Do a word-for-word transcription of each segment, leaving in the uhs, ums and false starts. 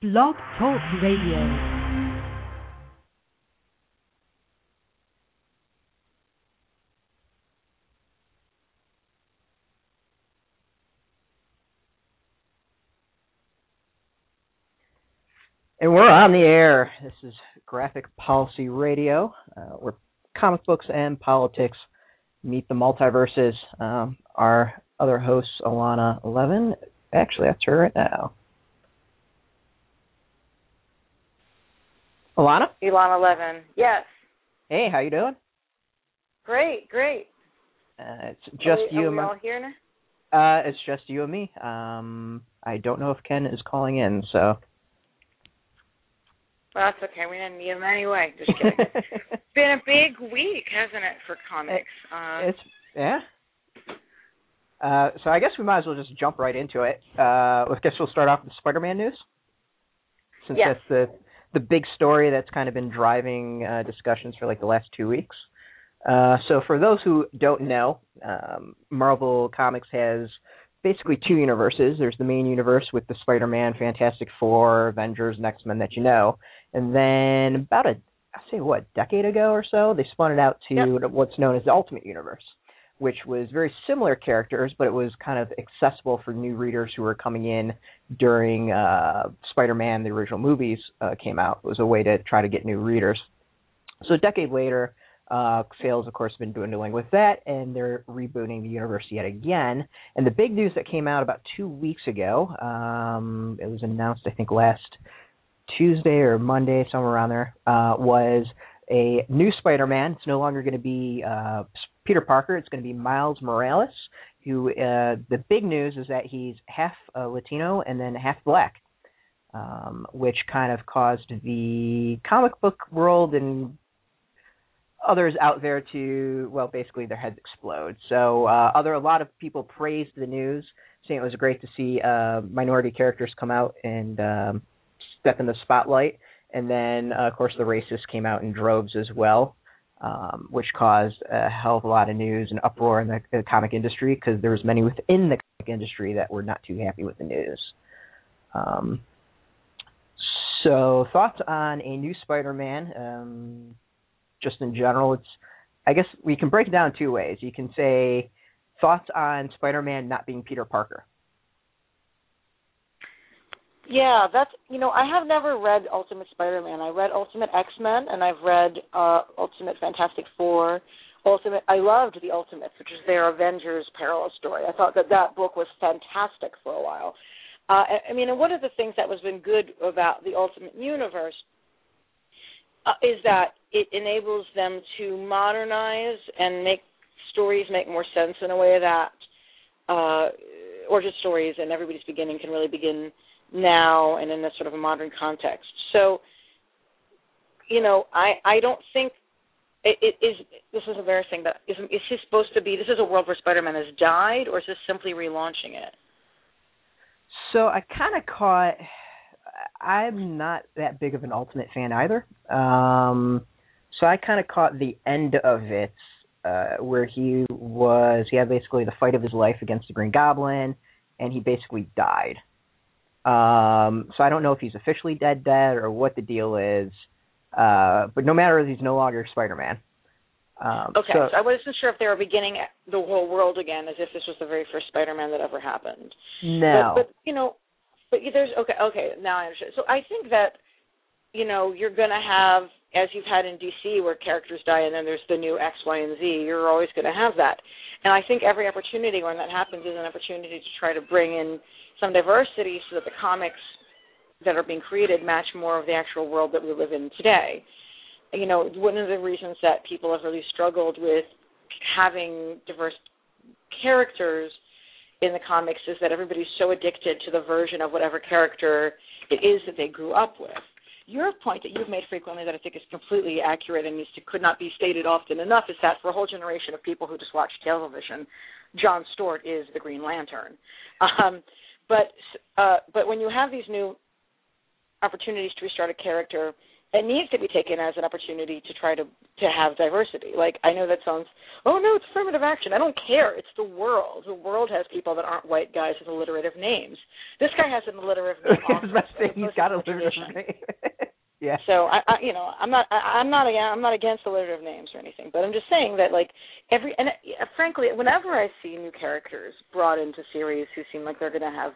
Blog Talk Radio. And we're on the air. This is Graphic Policy Radio, uh, where comic books and politics meet the multiverses. Um, our other host, Alana Levin, actually, that's her right now. Alana? Ilana Levin, yes. Hey, how you doing? Great, great. Uh, it's just are we, you are and we my... all here now? Uh, it's just you and me. Um, I don't know if Ken is calling in, so... Well, that's okay. We didn't need him anyway. Just kidding. It's been a big week, hasn't it, for comics? Uh, it's yeah. Uh, so I guess we might as well just jump right into it. Uh, I guess we'll start off with the Spider-Man news, since yes. that's the the big story that's kind of been driving uh, discussions for like the last two weeks. Uh, so for those who don't know, um, Marvel Comics has basically two universes. There's the main universe with the Spider-Man, Fantastic Four, Avengers, and X-Men that you know. And then about a, I say what, decade ago or so, they spun it out to yep. what's known as the Ultimate Universe, which was very similar characters, but it was kind of accessible for new readers who were coming in during uh, Spider-Man, the original movies, uh, came out. It was a way to try to get new readers. So a decade later, uh, sales, of course, have been dwindling with that, and they're rebooting the universe yet again. And the big news that came out about two weeks ago, um, it was announced, I think, last Tuesday or Monday, somewhere around there, uh, was a new Spider-Man. It's no longer going to be uh, Peter Parker. It's going to be Miles Morales, who uh, the big news is that he's half uh, Latino and then half black, um, which kind of caused the comic book world and others out there to, well, basically their heads explode. So uh, other a lot of people praised the news, saying it was great to see uh, minority characters come out and um, step in the spotlight. And then, uh, of course, the racists came out in droves as well, um, which caused a hell of a lot of news and uproar in the, the comic industry, because there was many within the comic industry that were not too happy with the news. Um, so thoughts on a new Spider-Man, um, just in general. It's, I guess we can break it down two ways. You can say thoughts on Spider-Man not being Peter Parker. Yeah, that's, you know, I have never read Ultimate Spider-Man. I read Ultimate X-Men, and I've read uh, Ultimate Fantastic Four. Ultimate, I loved the Ultimates, which is their Avengers parallel story. I thought that that book was fantastic for a while. Uh, I, I mean, and one of the things that has been good about the Ultimate Universe uh, is that it enables them to modernize and make stories make more sense in a way that uh, origin stories and everybody's beginning can really begin now and in this sort of a modern context. So, you know, I, I don't think it, it is, this is a very thing, that is, is this supposed to be, this is a world where Spider-Man has died, or is this simply relaunching it? So I kind of caught, I'm not that big of an Ultimate fan either. Um, so I kind of caught the end of it, uh, where he was, he had basically the fight of his life against the Green Goblin, and he basically died. Um, so I don't know if he's officially dead dead or what the deal is, uh, but no matter, he's no longer Spider-Man. Um, okay, so, so I wasn't sure if they were beginning the whole world again as if this was the very first Spider-Man that ever happened. No. But, but you know, but there's, okay, okay, now I understand. So I think that, you know, you're going to have, as you've had in D C where characters die and then there's the new X, Y, and Z, you're always going to have that. And I think every opportunity when that happens is an opportunity to try to bring in some diversity so that the comics that are being created match more of the actual world that we live in today. You know, one of the reasons that people have really struggled with having diverse characters in the comics is that everybody's so addicted to the version of whatever character it is that they grew up with. Your point that you've made frequently that I think is completely accurate and to, could not be stated often enough is that for a whole generation of people who just watch television, John Stewart is the Green Lantern. Um, But uh, but when you have these new opportunities to restart a character it needs to be taken as an opportunity to try to, to have diversity. Like, I know that sounds, oh, no, it's affirmative action. I don't care. It's the world. The world has people that aren't white guys with alliterative names. This guy has an alliterative name also. He's got a alliterative name. Yeah. So I, I, you know, I'm not, I, I'm not, I'm not against alliterative names or anything, but I'm just saying that, like, every, and uh, frankly, whenever I see new characters brought into series who seem like they're going to have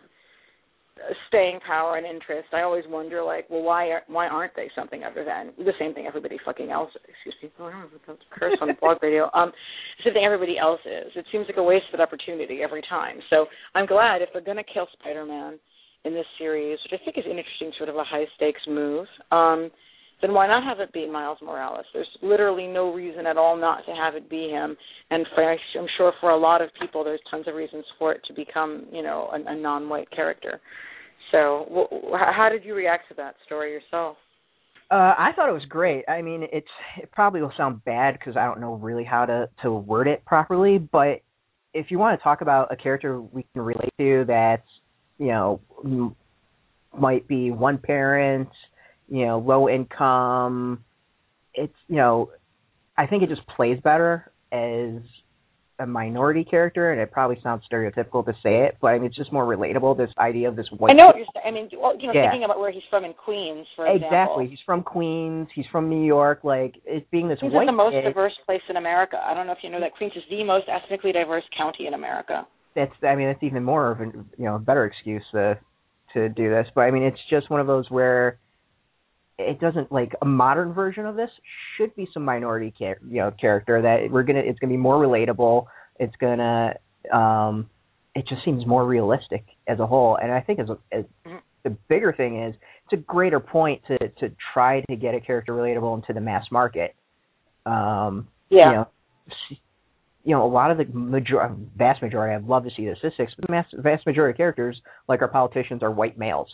staying power and interest, I always wonder, like, well, why, are, why aren't they something other than the same thing everybody fucking else? Excuse me, oh, I don't know, that's a curse on blog radio. Um, same thing everybody else is. It seems like a wasted opportunity every time. So I'm glad if they're going to kill Spider-Man in this series, which I think is an interesting sort of a high-stakes move, um, then why not have it be Miles Morales? There's literally no reason at all not to have it be him, and for, I'm sure for a lot of people there's tons of reasons for it to become, you know, a, a non-white character. So wh- how did you react to that story yourself? Uh, I thought it was great. I mean, it's it probably will sound bad because I don't know really how to, to word it properly, but if you want to talk about a character we can relate to that's, you know, m- might be one parent, you know, low income, it's, you know, I think it just plays better as a minority character, and it probably sounds stereotypical to say it, but I mean, it's just more relatable, this idea of this white... I know what you're saying. I mean, you know, yeah. thinking about where he's from in Queens, for example. Exactly. He's from Queens. He's from New York. Like, it being this Queens white is the most kid, diverse place in America. I don't know if you know that Queens is the most ethnically diverse county in America. That's, I mean, that's even more of a, you know, better excuse to, to do this. But, I mean, it's just one of those where it doesn't, like, a modern version of this should be some minority, char- you know, character that we're going to, it's going to be more relatable. It's going to, um, it just seems more realistic as a whole. And I think as, a, as the bigger thing is, it's a greater point to, to try to get a character relatable into the mass market. Um, yeah. You know, you know, a lot of the major, vast majority, I'd love to see the statistics, but the mass, vast majority of characters, like our politicians, are white males.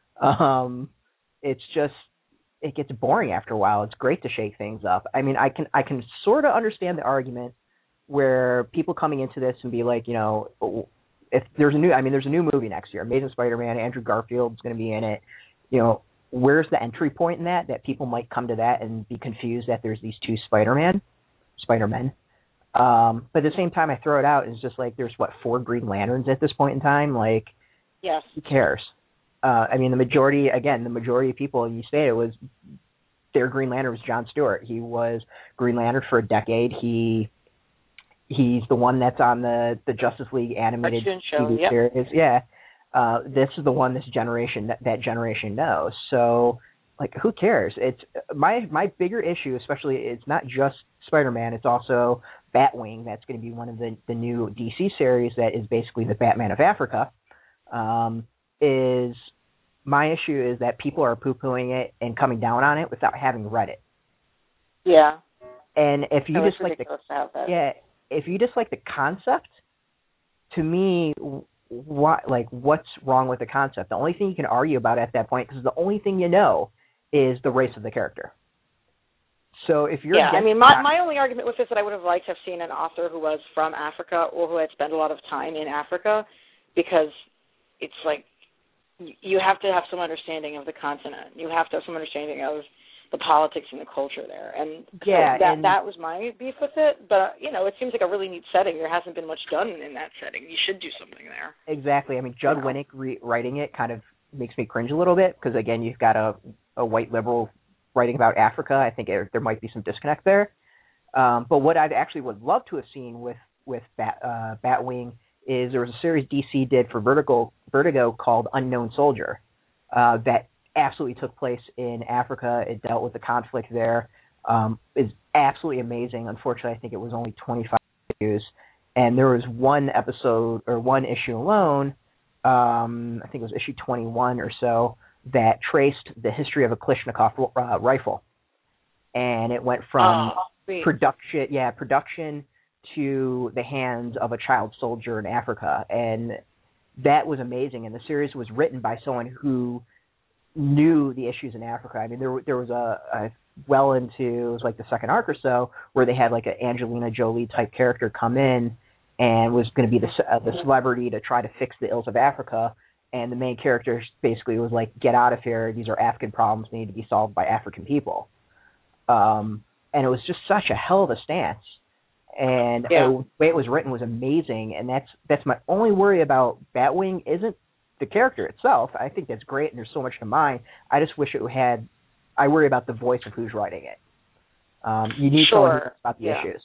Um, it's just, it gets boring after a while. It's great to shake things up. I mean, I can, I can sort of understand the argument where people coming into this and be like, you know, if there's a new, I mean, there's a new movie next year, Amazing Spider-Man, Andrew Garfield's going to be in it. You know, where's the entry point in that, that people might come to that and be confused that there's these two Spider-Man, Spider-Men. Um, but at the same time, I throw it out, it's just like, there's what, four Green Lanterns at this point in time? Like, yes. Who cares? Uh, I mean, the majority, again, the majority of people, you stated, it was, their Green Lantern was John Stewart. He was Green Lantern for a decade. He, he's the one that's on the, the Justice League animated show, T V yep. series. Yeah. Uh, this is the one this generation, that, that generation knows. So, like, who cares? It's my, my bigger issue, especially, it's not just Spider-Man, it's also Batwing. That's going to be one of the, the new D C series that is basically the Batman of Africa. Um, is my issue is that people are poo-pooing it and coming down on it without having read it. Yeah. And if you so just like the to have that. yeah, if you just like the concept, to me, what like what's wrong with the concept? The only thing you can argue about at that point, because the only thing you know is the race of the character. So if you're yeah, I mean, my that, my only argument with this is that I would have liked to have seen an author who was from Africa or who had spent a lot of time in Africa, because it's like you have to have some understanding of the continent. You have to have some understanding of the politics and the culture there. And yeah, so that and, that was my beef with it. But, you know, it seems like a really neat setting. There hasn't been much done in that setting. You should do something there. Exactly. I mean, Judd you know? Winnick re- writing it kind of makes me cringe a little bit because, again, you've got a, a white liberal writing about Africa. I think it, there might be some disconnect there. Um, but what I'd actually would love to have seen with, with Bat, uh, Batwing is there was a series D C did for Vertigo, Vertigo called Unknown Soldier uh, that absolutely took place in Africa. It dealt with the conflict there. Um, it's absolutely amazing. Unfortunately, I think it was only twenty-five issues. And there was one episode or one issue alone, um, I think it was issue twenty-one or so, that traced the history of a Kalashnikov uh, rifle. And it went from oh, production, yeah, production to the hands of a child soldier in Africa. And that was amazing. And the series was written by someone who knew the issues in Africa. I mean, there there was a, a well into, it was like the second arc or so, where they had like an Angelina Jolie type character come in and was going to be the uh, the celebrity to try to fix the ills of Africa. and the main character basically was like, get out of here, these are African problems, they need to be solved by African people. Um, and it was just such a hell of a stance. And yeah. uh, the way it was written was amazing, and that's that's my only worry about Batwing isn't the character itself. I think that's great, and there's so much to mine. I just wish it had, I worry about the voice of who's writing it. Um, you need sure. someone who knows about the yeah. issues.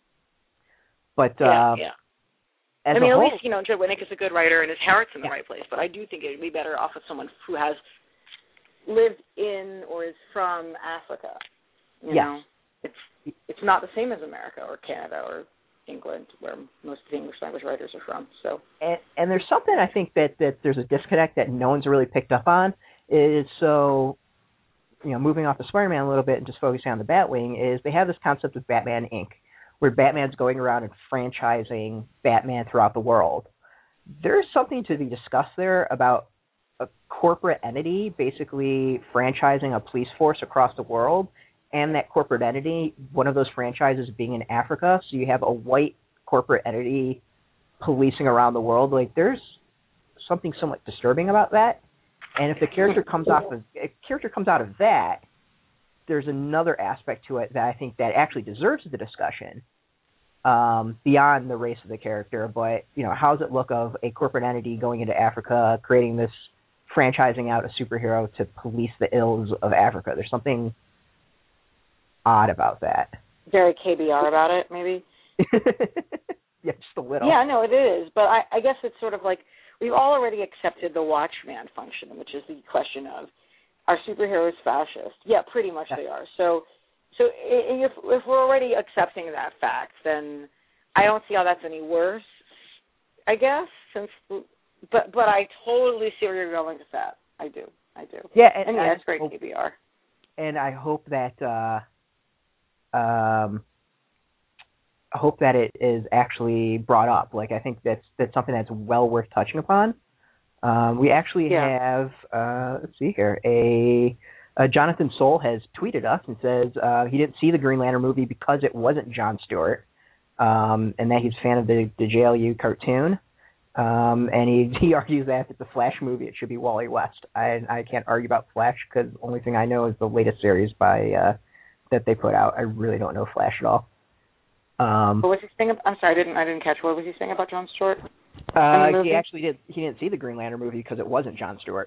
But, yeah, uh, yeah. As I mean, a at whole, least, you know, Joe Winnick is a good writer and his heart's in the yeah. right place, but I do think it would be better off with someone who has lived in or is from Africa. You yes. know, it's it's not the same as America or Canada or England, where most of the English language writers are from. So, and, and there's something I think that, that there's a disconnect that no one's really picked up on is so, you know, moving off the Spider-Man a little bit and just focusing on the Batwing is they have this concept of Batman Incorporated, where Batman's going around and franchising Batman throughout the world. There's something to be discussed there about a corporate entity basically franchising a police force across the world, and that corporate entity, one of those franchises being in Africa, so you have a white corporate entity policing around the world. Like, there's something somewhat disturbing about that. And if the character comes off of if character comes out of that, there's another aspect to it that I think that actually deserves the discussion, um, beyond the race of the character. But, you know, how does it look of a corporate entity going into Africa, creating this, franchising out a superhero to police the ills of Africa? There's something odd about that. Very K B R about it, maybe? Yeah, just a little. Yeah, no, it is. But I, I guess it's sort of like we've all already accepted the Watchman function, which is the question of, are superheroes fascist? Yeah, pretty much yeah. they are. So so if, if we're already accepting that fact, then I don't see how that's any worse, I guess. Since, But but I totally see where you're going with that. I do. I do. Yeah, and, and yeah, it's great hope, K B R. And I hope that uh, um, I hope that it is actually brought up. Like, I think that's that's something that's well worth touching upon. Um, we actually yeah. have, uh, let's see here, a, a Jonathan Soul has tweeted us and says uh, he didn't see the Green Lantern movie because it wasn't John Stewart, um, and that he's a fan of the, the J L U cartoon. Um, and he, he argues that if it's a Flash movie, it should be Wally West. I I can't argue about Flash because the only thing I know is the latest series by uh, that they put out. I really don't know Flash at all. Um, what was he saying? I'm sorry, I didn't I didn't catch. What was he saying about John Stewart? Uh, he actually did. He didn't see the Green Lantern movie because it wasn't John Stewart.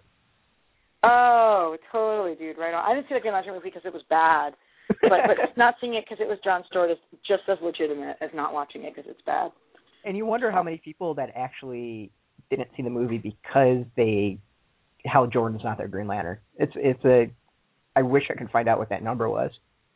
Oh, totally, dude. Right on. I didn't see the Green Lantern movie because it was bad, but but not seeing it because it was John Stewart is just as legitimate as not watching it because it's bad. And you wonder how many people that actually didn't see the movie because they Hal Jordan's not their Green Lantern. It's it's a. I wish I could find out what that number was.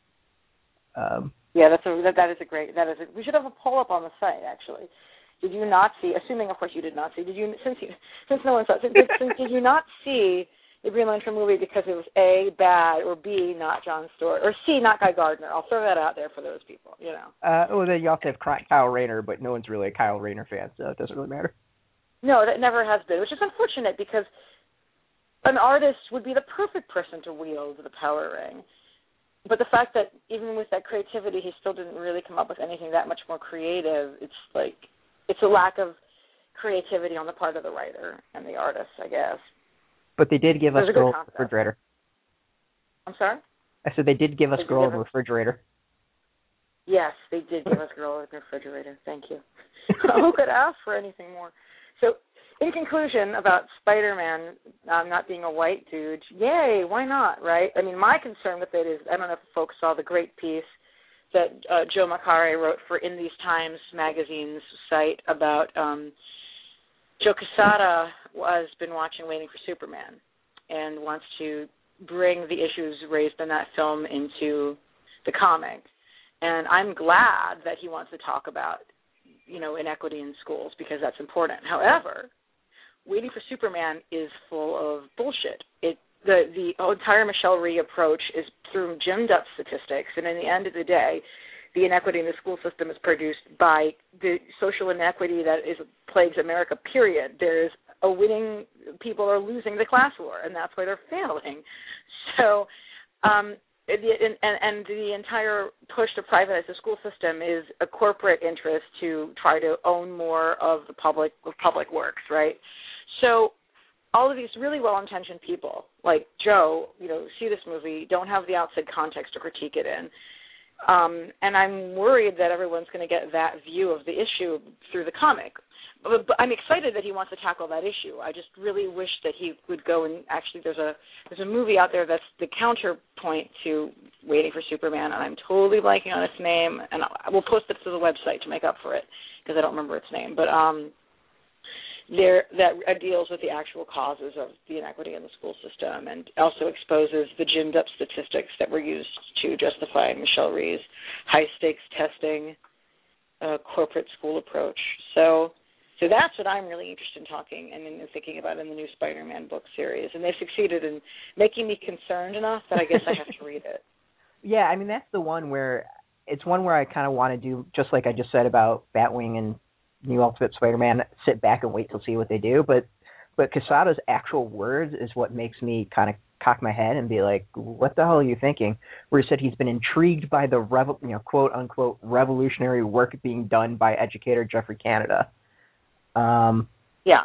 Um, yeah, that's a that, that is a great that is a, we should have a poll up on the site actually. Did you not see? Assuming, of course, you did not see. Did you? Since you, since no one saw, since, since did you not see the Green Lantern movie because it was A, bad, or B, not John Stewart, or C, not Guy Gardner? I'll throw that out there for those people. You know. Uh, well, then you also have Kyle Rayner, but no one's really a Kyle Rayner fan, so it doesn't really matter. No, that never has been, which is unfortunate because an artist would be the perfect person to wield the power ring. But the fact that even with that creativity, he still didn't really come up with anything that much more creative. It's like. It's a lack of creativity on the part of the writer and the artist, I guess. But they did give us Girl of the Refrigerator. I'm sorry? I said they did give us did Girl of the Refrigerator. Yes, they did give us Girl of the Refrigerator. Thank you. Who could ask for anything more? So, in conclusion about Spider-Man um, not being a white dude, yay, why not, right? I mean, my concern with it is, I don't know if folks saw the great piece that uh, Joe Macari wrote for In These Times magazine's site about um, Joe Quesada has been watching Waiting for Superman and wants to bring the issues raised in that film into the comic. And I'm glad that he wants to talk about, you know, inequity in schools because that's important. However, Waiting for Superman is full of bullshit. It The, the entire Michelle Rhee approach is through gymmed up statistics, and in the end of the day, the inequity in the school system is produced by the social inequity that is plagues America, period. There's a winning, people are losing the class war, and that's why they're failing. So, um, the, and, and the entire push to privatize the school system is a corporate interest to try to own more of the public, of public works, right? So, all of these really well-intentioned people, like Joe, you know, see this movie, don't have the outside context to critique it in. Um, and I'm worried that everyone's going to get that view of the issue through the comic. But, but I'm excited that he wants to tackle that issue. I just really wish that he would go and actually there's a there's a movie out there that's the counterpoint to Waiting for Superman, and I'm totally blanking on its name, and I will post it to the website to make up for it because I don't remember its name. But um, there that deals with the actual causes of the inequity in the school system and also exposes the ginned up statistics that were used to justify Michelle Rhee's high-stakes testing, uh, corporate school approach. So so that's what I'm really interested in talking and in thinking about in the new Spider-Man book series. And they've succeeded in making me concerned enough that I guess I have to read it. Yeah, I mean, that's the one where it's one where I kind of want to do, just like I just said about Batwing and New Ultimate Spider-Man, sit back and wait to see what they do. But but Quesada's actual words is what makes me kind of cock my head and be like, what the hell are you thinking? Where he said he's been intrigued by the, revo- you know, quote unquote, revolutionary work being done by educator Geoffrey Canada. Um, yeah.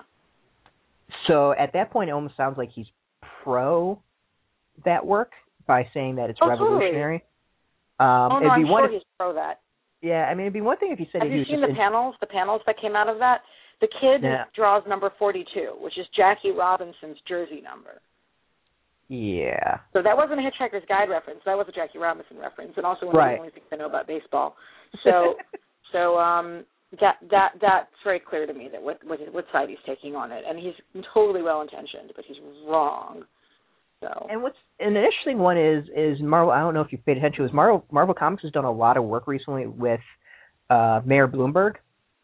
So at that point, it almost sounds like he's pro that work by saying that it's oh, revolutionary. Totally. Um, oh, no, it'd be I'm one sure he's pro that. Yeah, I mean, it'd be one thing if he said Have he you was seen just the in, panels, the panels that came out of that? The kid yeah. draws number forty-two, which is Jackie Robinson's jersey number. Yeah. So that wasn't a Hitchhiker's Guide reference. That was a Jackie Robinson reference, and also one right. of the only things I know about baseball. So, so um, that that that's very clear to me that what what, what side he's taking on it, and he's totally well intentioned, but he's wrong. So. And what's an interesting one is is Marvel. I don't know if you've paid attention. Is Marvel Marvel Comics has done a lot of work recently with uh, Mayor Bloomberg,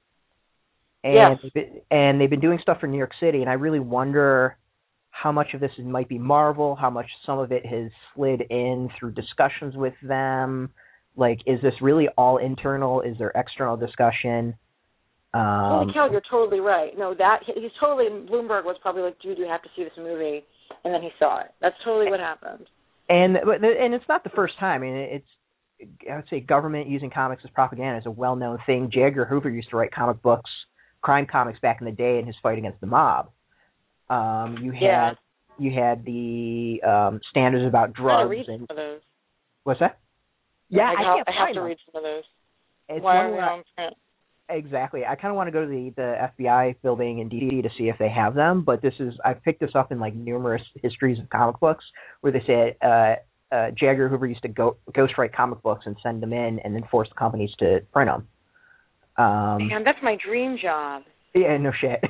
and yes. they've been, and they've been doing stuff for New York City. And I really wonder how much of this might be Marvel, how much some of it has slid in through discussions with them. Like, is this really all internal? Is there external discussion? Um, Holy cow, you're totally right. No, that he's totally. Bloomberg was probably like, dude, you have to see this movie. And then he saw it. That's totally what happened. And and it's not the first time. I mean, it's, I would say government using comics as propaganda is a well-known thing. J. Edgar Hoover used to write comic books, crime comics back in the day in his fight against the mob. Um, you had yeah. you had the um, standards about drugs. read and some of those. What's that? Yeah, I, I, I can't have find to them. read some of those. It's Why one are we where on print? Exactly. I kind of want to go to the, the F B I building in D C to see if they have them, but this is, I've picked this up in like numerous histories of comic books where they say uh, uh, J. Edgar Hoover used to go, ghostwrite comic books and send them in and then force the companies to print them. Um, Man, that's my dream job. Yeah, no shit.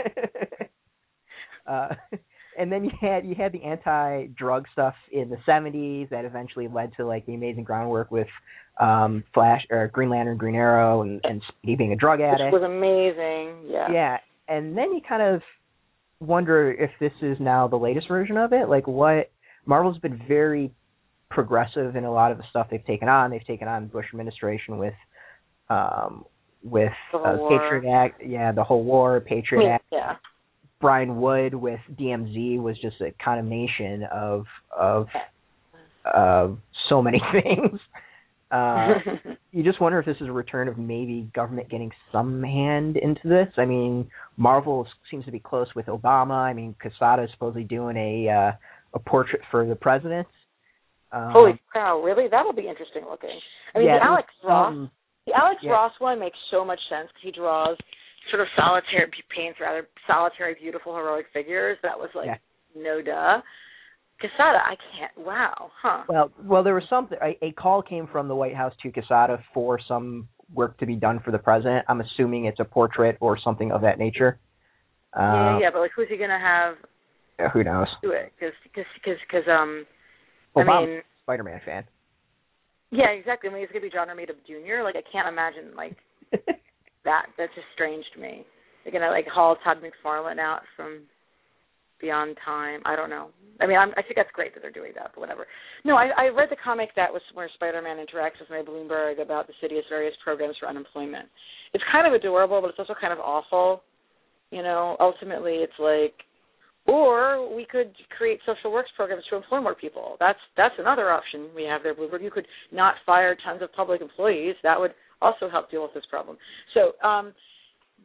uh, and then you had you had the anti-drug stuff in the seventies that eventually led to like the amazing groundwork with um, Flash or Green Lantern, Green Arrow, and, and Speedy being a drug addict. Which was amazing. Yeah. Yeah, and then you kind of wonder if this is now the latest version of it. Like, what Marvel's been very progressive in a lot of the stuff they've taken on. They've taken on the Bush administration with um, with uh, Patriot Act. Yeah, the whole war, Patriot yeah. Act. Yeah. Brian Wood with D M Z was just a condemnation of of uh, so many things. Uh, you just wonder if this is a return of maybe government getting some hand into this. I mean, Marvel seems to be close with Obama. I mean, Quesada is supposedly doing a uh, a portrait for the president. Um, Holy cow! Really? That'll be interesting looking. I mean, yeah, the Alex Ross, um, the Alex yeah. Ross one makes so much sense because he draws sort of solitary, paints rather solitary, beautiful, heroic figures. That was like yeah. no duh. Quesada, I can't. Wow, huh? Well, well, there was something. A, a call came from the White House to Quesada for some work to be done for the president. I'm assuming it's a portrait or something of that nature. Yeah, Uh, yeah, but like, who's he gonna have yeah, who knows? do it? Because, because, because, um, Obama's I mean, a Spider-Man fan. yeah, exactly. I mean, it's gonna be John Romita Junior Like, I can't imagine like that. That's just strange to me. They're gonna like haul Todd McFarlane out from Beyond Time. I don't know. I mean, I'm, I think that's great that they're doing that, but whatever. No, I, I read the comic that was where Spider-Man interacts with Mayor Bloomberg about the city's various programs for unemployment. It's kind of adorable, but it's also kind of awful. You know, ultimately, it's like, or we could create social works programs to employ more people. That's that's another option we have there, Bloomberg. You could not fire tons of public employees. That would also help deal with this problem. So, um,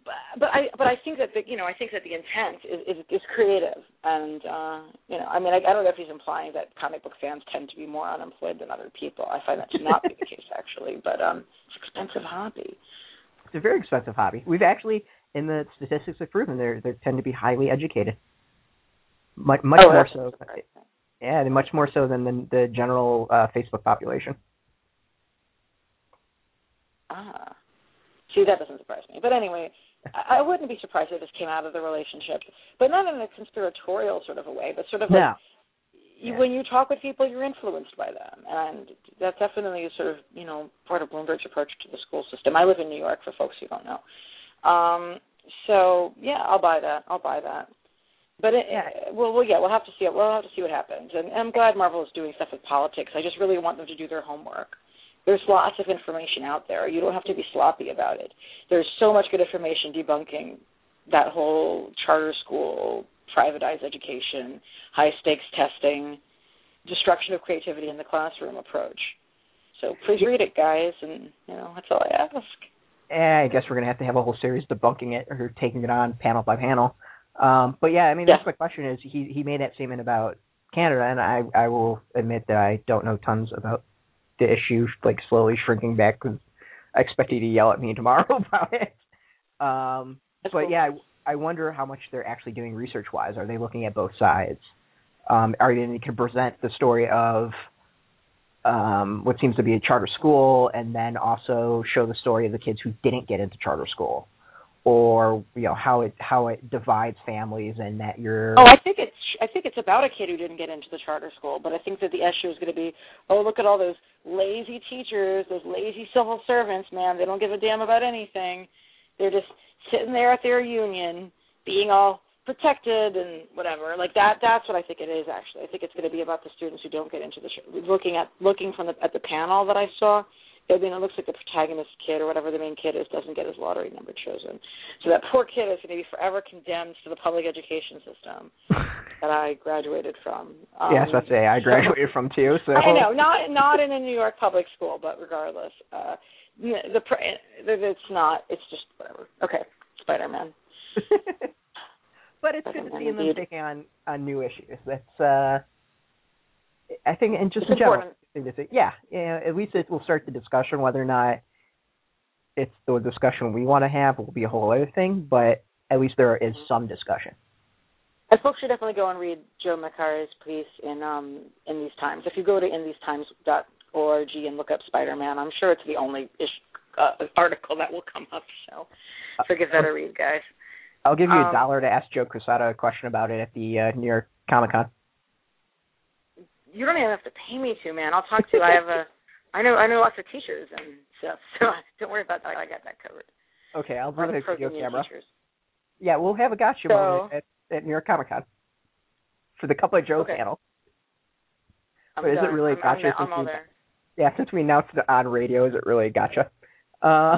but, but I but I think that the you know I think that the intent is is, is creative, and uh, you know I mean I, I don't know if he's implying that comic book fans tend to be more unemployed than other people. I find that to not be the case actually, but um, it's an expensive hobby. It's a very expensive hobby. We've actually, in the statistics have proven, they they tend to be highly educated, much much oh, more so. Yeah, much more so than the, the general uh, Facebook population. Ah. See, that doesn't surprise me. But anyway, I, I wouldn't be surprised if this came out of the relationship, but not in a conspiratorial sort of a way, but sort of like no. you, yeah. when you talk with people, you're influenced by them. And that's definitely sort of, you know, part of Bloomberg's approach to the school system. I live in New York, for folks who don't know. Um, so, yeah, I'll buy that. I'll buy that. But it, yeah. well, well, yeah, we'll have to see it. We'll have to see what happens. And, and I'm glad Marvel is doing stuff with politics. I just really want them to do their homework. There's lots of information out there. You don't have to be sloppy about it. There's so much good information debunking that whole charter school, privatized education, high-stakes testing, destruction of creativity in the classroom approach. So please read it, guys, and, you know, that's all I ask. Eh, I guess we're going to have to have a whole series debunking it or taking it on panel by panel. Um, but, yeah, I mean, yeah. that's my question is he, he made that statement about Canada, and I, I will admit that I don't know tons about the issue, like slowly shrinking back because I expect you to yell at me tomorrow about it. Um, but cool. yeah, I, I wonder how much they're actually doing research-wise. Are they looking at both sides? Um, are they can present the story of um, what seems to be a charter school, and then also show the story of the kids who didn't get into charter school, or you know how it how it divides families, and that you're. Oh, I think it's I think it's about a kid who didn't get into the charter school, but I think that the issue is going to be, oh, look at all those lazy teachers, those lazy civil servants, man. They don't give a damn about anything. They're just sitting there at their union, being all protected and whatever. Like that. That's what I think it is. Actually, I think it's going to be about the students who don't get into the. Looking at looking from the at the panel that I saw. I mean, it looks like the protagonist kid or whatever the main kid is doesn't get his lottery number chosen. So that poor kid is going to be forever condemned to the public education system that I graduated from. Um, yeah, that's say I graduated so, from too. So I know, not not in a New York public school, but regardless, uh, the, the it's not. It's just whatever. Okay, Spider-Man. But it's Spider-Man good to see them indeed. taking on on new issues. That's uh, I think, and just it's in general. important. Yeah, yeah, at least it will start the discussion. Whether or not it's the discussion we want to have will be a whole other thing, but at least there is some discussion. And folks should definitely go and read Joe Macari's piece in um, in these times. If you go to in these times dot org and look up Spider-Man, I'm sure it's the only ish, uh, article that will come up. So, so give that a read, guys. I'll give you a um, dollar to ask Joe Quesada a question about it at the uh, New York Comic Con. You don't even have to pay me to, man. I'll talk to you. I have a, I know, I know lots of teachers and stuff, so don't worry about that. I got that covered. Okay, I'll bring the video camera. Teachers. Yeah, we'll have a gotcha so, moment at, at New York Comic Con for the Couple of Joe okay. panel. I'm but is done. it really a I'm, gotcha? I'm, I'm all we, there. Yeah, since we announced it on radio, is it really a gotcha? Uh,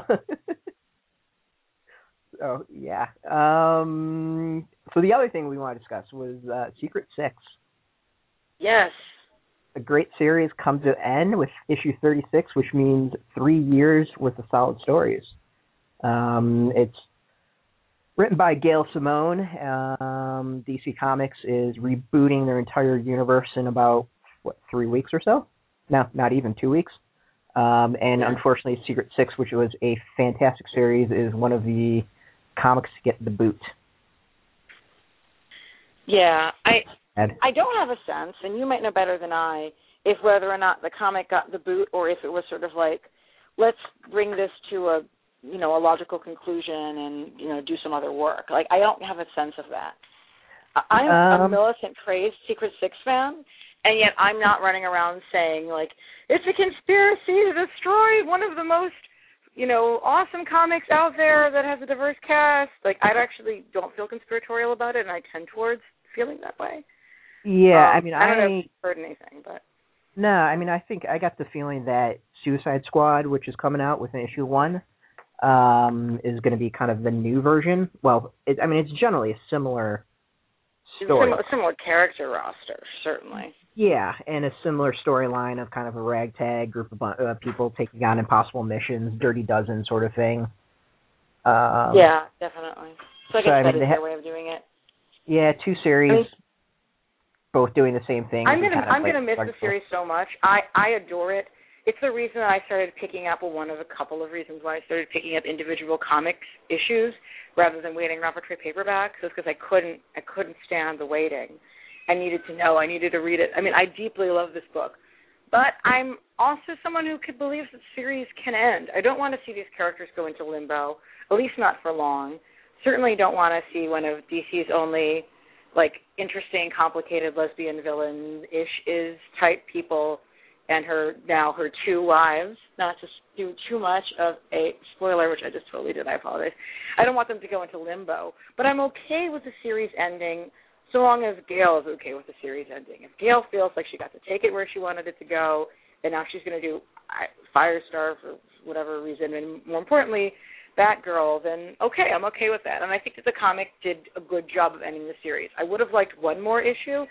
so yeah. Um, so the other thing we want to discuss was uh, Secret Six. Yes. A great series comes to an end with issue thirty-six, which means three years worth of solid stories. Um, it's written by Gail Simone. Um, D C Comics is rebooting their entire universe in about, what, three weeks or so? No, not even two weeks. Um, and yeah. unfortunately, Secret Six, which was a fantastic series, is one of the comics to get the boot. Yeah, I Ed? I don't have a sense, and you might know better than I, if whether or not the comic got the boot or if it was sort of like, let's bring this to a, you know, a logical conclusion and, you know, do some other work. Like, I don't have a sense of that. I'm um, a militant crazed Secret Six fan, and yet I'm not running around saying, like, it's a conspiracy to destroy one of the most, you know, awesome comics out there that has a diverse cast. Like, I actually don't feel conspiratorial about it, and I tend towards feeling that way. Yeah, um, I mean, I don't I, know if you've heard anything, but no, I mean, I think I got the feeling that Suicide Squad, which is coming out with an issue one, um, is going to be kind of the new version. Well, it, I mean, it's generally a similar story, similar, similar character roster, certainly. Yeah, and a similar storyline of kind of a ragtag group of uh, people taking on impossible missions, Dirty Dozen sort of thing. Um, yeah, definitely. So I guess so, I that mean, is ha- their way of doing it. Yeah, two series, I mean, both doing the same thing. I'm gonna kind of I'm like gonna miss the series so much. I I adore it. It's the reason I started picking up, well, one of a couple of reasons why I started picking up individual comics issues rather than waiting around for trade paperbacks. Is because I couldn't I couldn't stand the waiting. I needed to know. I needed to read it. I mean, I deeply love this book, but I'm also someone who could believe that series can end. I don't want to see these characters go into limbo, at least not for long. Certainly don't want to see one of D C's only, like, interesting, complicated lesbian villain-ish is type people and her, now her two wives, not to do too much of a spoiler, which I just totally did, I apologize. I don't want them to go into limbo, but I'm okay with the series ending so long as Gail is okay with the series ending. If Gail feels like she got to take it where she wanted it to go, and now she's going to do Firestar for whatever reason, and more importantly, Batgirl, then okay, I'm okay with that. And I think that the comic did a good job of ending the series. I would have liked one more issue.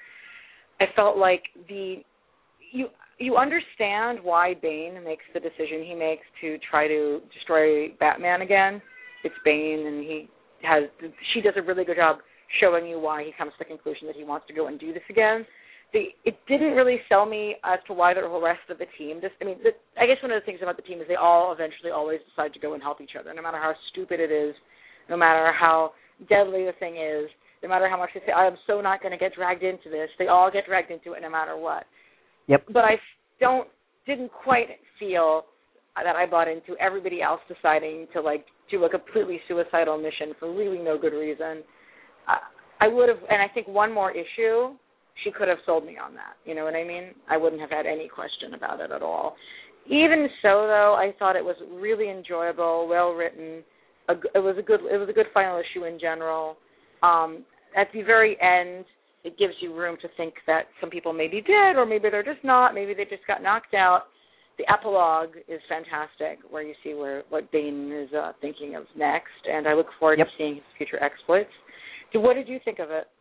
I felt like the you you understand why Bane makes the decision he makes to try to destroy Batman again. It's Bane, and he has she does a really good job showing you why he comes to the conclusion that he wants to go and do this again. The, it didn't really sell me as to why the whole rest of the team just, I mean, the, I guess one of the things about the team is they all eventually always decide to go and help each other, no matter how stupid it is, no matter how deadly the thing is, no matter how much they say, I am so not going to get dragged into this. They all get dragged into it no matter what. Yep. But I don't, didn't quite feel that I bought into everybody else deciding to, like, do a completely suicidal mission for really no good reason. Uh, I would have, and I think one more issue, she could have sold me on that. You know what I mean? I wouldn't have had any question about it at all. Even so, though, I thought it was really enjoyable, well written. A, it was a good. It was a good final issue in general. Um, at the very end, it gives you room to think that some people may be dead, or maybe they're just not. Maybe they just got knocked out. The epilogue is fantastic, where you see where what Bane is uh, thinking of next, and I look forward yep. to seeing his future exploits. So, what did you think of it?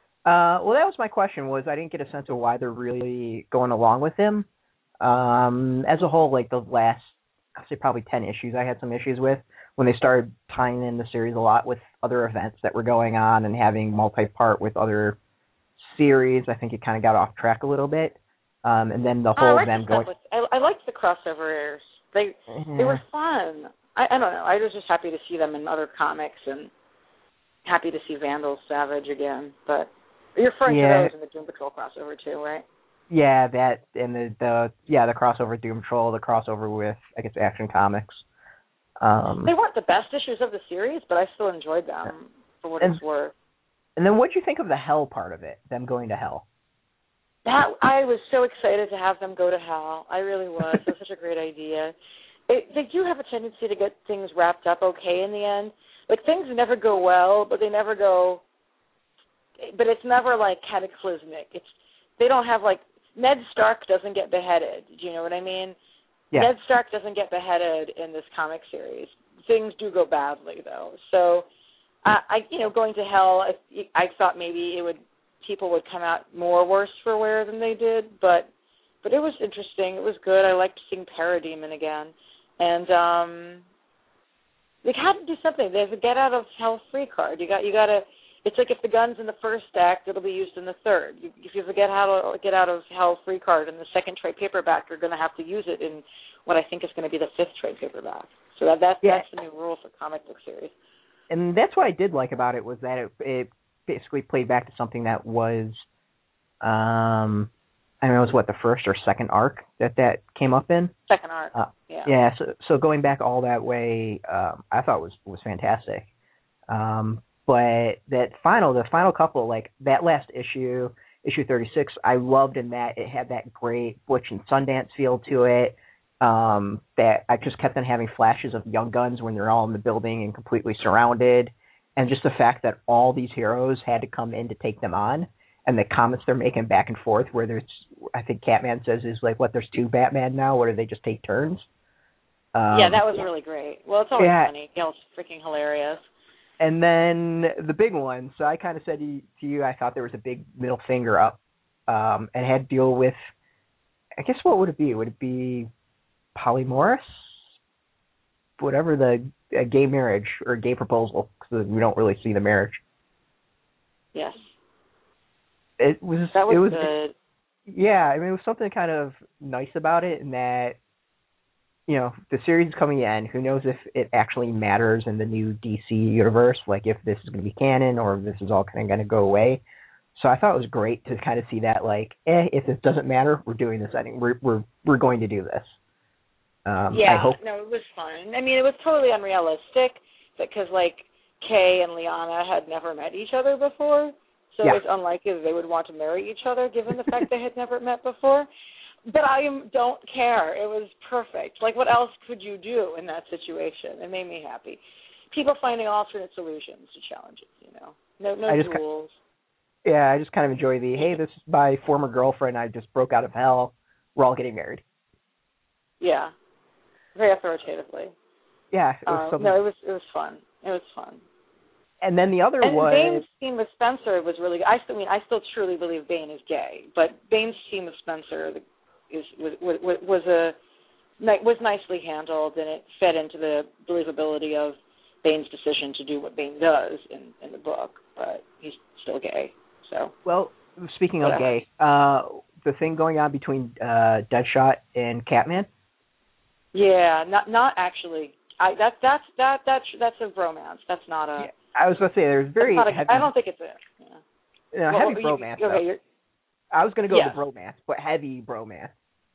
Uh, well, that was my question. Was I didn't get a sense of why they're really going along with him. Um, as a whole, like the last, I'd say probably ten issues, I had some issues with when they started tying in the series a lot with other events that were going on and having multi-part with other series. I think it kind of got off track a little bit. Um, and then the whole oh, I them going. With, I, I liked the crossover airs. They yeah. they were fun. I, I don't know. I was just happy to see them in other comics and happy to see Vandal Savage again, but. You're referring yeah. to those in the Doom Patrol crossover too, right? Yeah, that and the, the yeah the crossover Doom Patrol, the crossover with I guess Action Comics. Um, they weren't the best issues of the series, but I still enjoyed them for what and, it's worth. And then, what did you think of the Hell part of it? Them going to Hell. That I was so excited to have them go to Hell. I really was. It was such a great idea. It, they do have a tendency to get things wrapped up okay in the end. Like things never go well, but they never go. But it's never, like, cataclysmic. It's they don't have, like, Ned Stark doesn't get beheaded. Do you know what I mean? Yeah. Ned Stark doesn't get beheaded in this comic series. Things do go badly, though. So, uh, I, you know, going to Hell, I, I thought maybe it would people would come out more worse for wear than they did, but but it was interesting. It was good. I liked seeing Parademon again, and um, they had to do something. There's a Get Out of Hell free card. You got you got to. It's like if the gun's in the first act, it'll be used in the third. You, if you have a get out of, get out of hell free card in the second trade paperback, you're going to have to use it in what I think is going to be the fifth trade paperback. So that, that yeah. that's the new rule for comic book series. And that's what I did like about it was that it, it basically played back to something that was, um, I don't know, it was what the first or second arc that that came up in. Second arc. Uh, yeah. Yeah. So so going back all that way, um, I thought was was fantastic. Um, But that final, the final couple, like that last issue, issue thirty-six, I loved in that it had that great Butch and Sundance feel to it. Um, that I just kept on having flashes of Young Guns when they're all in the building and completely surrounded, and just the fact that all these heroes had to come in to take them on, and the comments they're making back and forth, where there's, I think Catman says is like, what, there's two Batman now, or do they just take turns? Um, yeah, that was really great. Well, it's always yeah. funny. Gail's freaking hilarious. And then the big one, so I kind of said to you, I thought there was a big middle finger up, um, and had to deal with, I guess what would it be? Would it be Polymorphs? Whatever the a gay marriage or a gay proposal, because we don't really see the marriage. Yes. It was. That was, it was good. Yeah, I mean, it was something kind of nice about it in that, you know, the series is coming in. Who knows if it actually matters in the new D C universe, like if this is going to be canon or if this is all kind of going to go away. So I thought it was great to kind of see that, like, eh, if this doesn't matter, we're doing this. I think we're we're we're going to do this. Um, yeah, I hope. no, it was fun. I mean, it was totally unrealistic because, like, Kay and Liana had never met each other before. So yeah. it's unlikely that they would want to marry each other, given the fact they had never met before. But I don't care. It was perfect. Like, what else could you do in that situation? It made me happy. People finding alternate solutions to challenges, you know. No, no I just rules. Kind, yeah, I just kind of enjoy the, hey, this is my former girlfriend. I just broke out of hell. We're all getting married. Yeah, very authoritatively. Yeah, it was um, something. no, it was it was fun. It was fun. And then the other and was Bane's scene with Spencer was really good. I still I mean I still truly believe Bane is gay, but Bane's scene with Spencer is was was, was a was nicely handled, and it fed into the believability of Bane's decision to do what Bane does in, in the book, but he's still gay. So well, speaking of whatever. gay, uh, the thing going on between uh, Deadshot and Catman. Yeah, not not actually. I that that's that that's that's a bromance. That's not a. Yeah, I was going to say there's very a, heavy. I don't think it's a. Yeah. You know, well, heavy you, bromance. okay, you're, I was going to go yes. with bromance, but heavy bromance.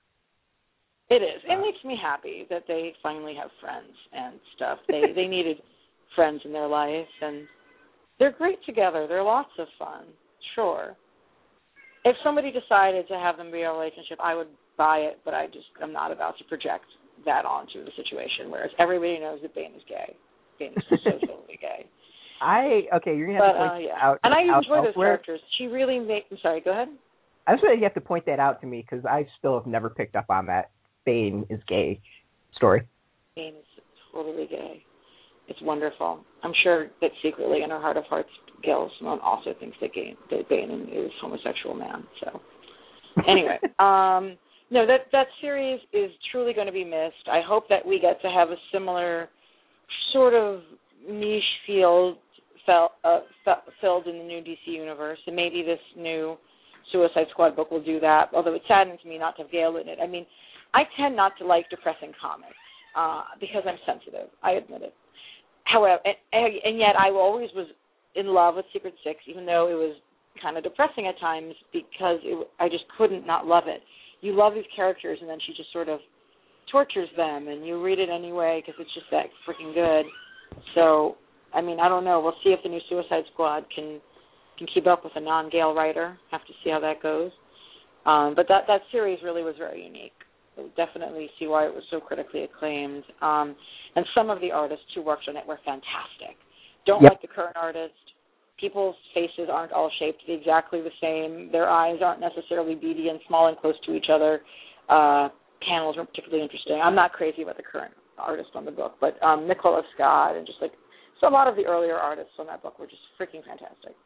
It is. It uh, makes me happy that they finally have friends and stuff. They they needed friends in their life, and they're great together. They're lots of fun. Sure. If somebody decided to have them be a relationship, I would buy it, but I just I'm not about to project that onto the situation. Whereas everybody knows that Bane is gay. Bane is so totally gay. I okay. You're gonna have but, to point uh, yeah. out. And I out enjoy those elsewhere. characters. She really made. I'm sorry. Go ahead. I just want you have to point that out to me because I still have never picked up on that Bane is gay story. Bane is totally gay. It's wonderful. I'm sure that secretly in her heart of hearts, Gail Simone also thinks that, Bane, that Bane is a homosexual man. So, anyway, um, no, that that series is truly going to be missed. I hope that we get to have a similar sort of niche field felt, uh, filled in the new D C universe, and maybe this new Suicide Squad book will do that. Although it saddens me not to have Gail in it. I mean, I tend not to like depressing comics uh, because I'm sensitive. I admit it. However, and, and yet I always was in love with Secret Six, even though it was kind of depressing at times because it, I just couldn't not love it. You love these characters, and then she just sort of tortures them, and you read it anyway because it's just that freaking good. So, I mean, I don't know. We'll see if the new Suicide Squad can can keep up with a non-Gale writer. Have to see how that goes. Um, but that, that series really was very unique. You'll definitely see why it was so critically acclaimed. Um, and some of the artists who worked on it were fantastic. Don't Yep. like the current artist. People's faces aren't all shaped exactly the same. Their eyes aren't necessarily beady and small and close to each other. Uh, panels weren't particularly interesting. I'm not crazy about the current artist on the book, but um, Nicola Scott and just like so a lot of the earlier artists on that book were just freaking fantastic.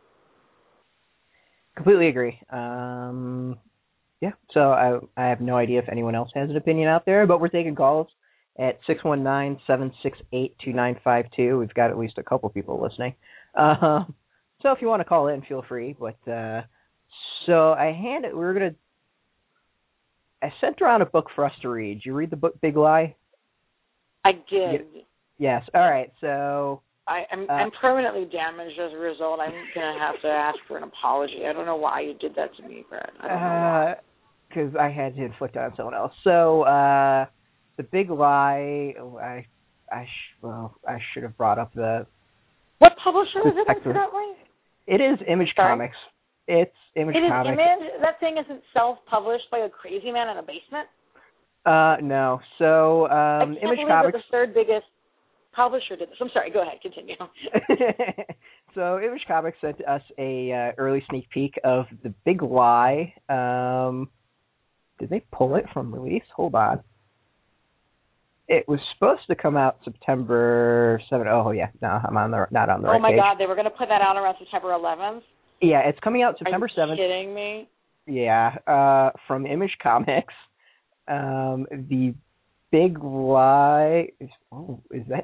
Completely agree. Um, yeah, so I I have no idea if anyone else has an opinion out there, but we're taking calls at six one nine, seven six eight, two nine five two. We've got at least a couple people listening. Uh, so if you want to call in, feel free. But uh, so I handed, we were going to, I sent around a book for us to read. Did you read the book Big Lie? I did. Yes. All right. So I, I'm, uh, I'm permanently damaged as a result. I'm going to have to ask for an apology. I don't know why you did that to me, Brett. I don't know why. Because I had to inflict it on someone else. So uh, the Big Lie, I, I, sh- well, I should have brought up the. What publisher is it, incidentally? It is Image Sorry? Comics. It's Image it is Comics. Image? That thing isn't self-published by a crazy man in a basement? Uh, no. So um, I can't Image believe Comics. that the third biggest publisher did this. I'm sorry. Go ahead. Continue. So Image Comics sent us a uh, early sneak peek of the Big Lie. Um, did they pull it from release? Hold on. It was supposed to come out September seventh. Oh yeah, no, I'm on the not on the oh right my page. God, they were going to put that out around September eleventh. Yeah, it's coming out September seventh. Are you kidding me? Yeah, uh, from Image Comics. Um, the Big Lie is, oh, is that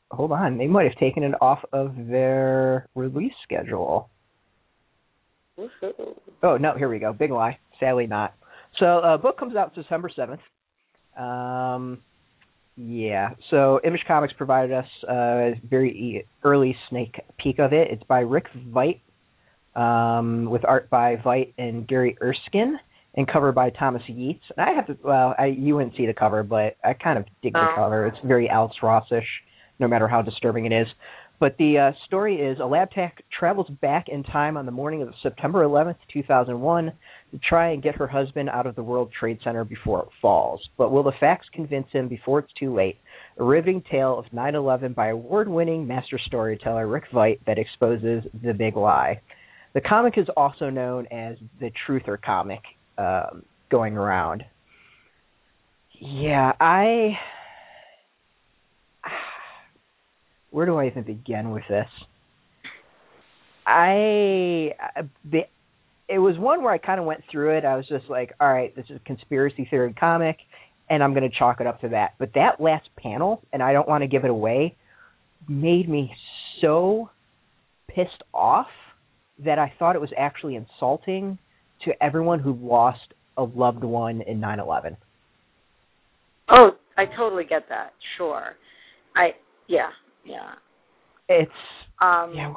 hold on, they might have taken it off of their release schedule. Woohoo. Oh, no, here we go. Big lie. Sadly not. So, uh, book comes out December seventh. Um, yeah, so Image Comics provided us a very early sneak peek of it. It's by Rick Veidt, um, with art by Veidt and Gary Erskine, and cover by Thomas Yeats. And I have to, well, I, you wouldn't see the cover, but I kind of dig oh. the cover. It's very Alex Ross-ish, no matter how disturbing it is. But the uh, story is a lab tech travels back in time on the morning of September eleventh, two thousand one, to try and get her husband out of the World Trade Center before it falls. But will the facts convince him before it's too late? A riveting tale of nine eleven by award-winning master storyteller Rick Veidt that exposes the big lie. The comic is also known as the Truther comic, um, going around. Yeah, I... Where do I even begin with this? I... The, it was one where I kind of went through it. I was just like, all right, this is a conspiracy theory comic, and I'm going to chalk it up to that. But that last panel, and I don't want to give it away, made me so pissed off that I thought it was actually insulting to everyone who lost a loved one in nine eleven. Oh, I totally get that. Sure. I, yeah, yeah. It's, um, yeah.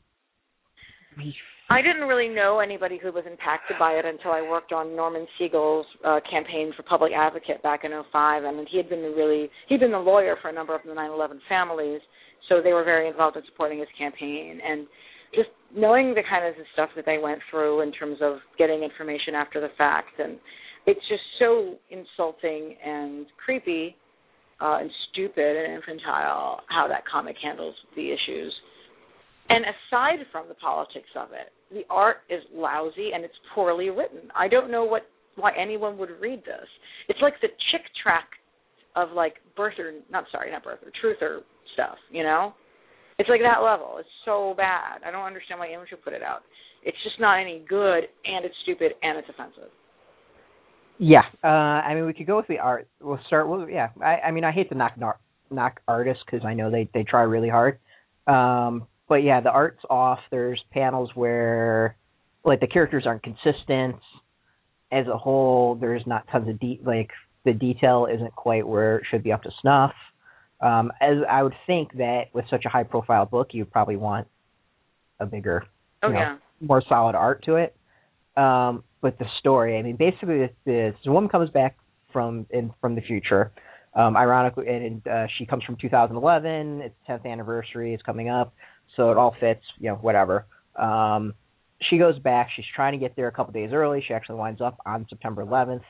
We, I didn't really know anybody who was impacted by it until I worked on Norman Siegel's uh, campaign for Public Advocate back in oh five, and he had been the really he'd been the lawyer for a number of the nine eleven families, so they were very involved in supporting his campaign. And just knowing the kind of stuff that they went through in terms of getting information after the fact, and it's just so insulting and creepy uh, and stupid and infantile how that comic handles the issues. And aside from the politics of it, the art is lousy and it's poorly written. I don't know what why anyone would read this. It's like the chick track of like birther, not sorry, not birther, truther stuff, you know? It's like that level. It's so bad. I don't understand why Image would put it out. It's just not any good, and it's stupid, and it's offensive. Yeah. Uh, I mean, we could go with the art. We'll start with, yeah. I, I mean, I hate to knock, knock artists because I know they, they try really hard. Um, But yeah, the art's off. There's panels where, like, the characters aren't consistent. As a whole, there's not tons of de- like the detail isn't quite where it should be up to snuff. Um, as I would think that with such a high-profile book, you probably want a bigger, oh, you know, yeah. more solid art to it. Um, but the story, I mean, basically, this, this woman comes back from in from the future. Um, ironically, and uh, she comes from two thousand eleven. It's tenth anniversary. It's coming up. So it all fits, you know, whatever. Um, she goes back. She's trying to get there a couple days early. She actually winds up on September eleventh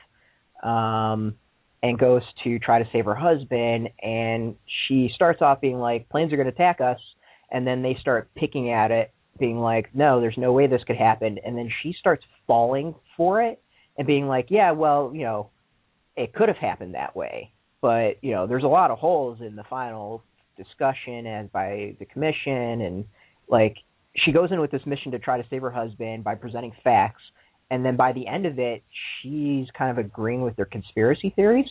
um, and goes to try to save her husband. And she starts off being like, planes are going to attack us. And then they start picking at it, being like, no, there's no way this could happen. And then she starts falling for it and being like, yeah, well, you know, it could have happened that way. But, you know, there's a lot of holes in the final discussion and by the commission, and like she goes in with this mission to try to save her husband by presenting facts, and then by the end of it she's kind of agreeing with their conspiracy theories.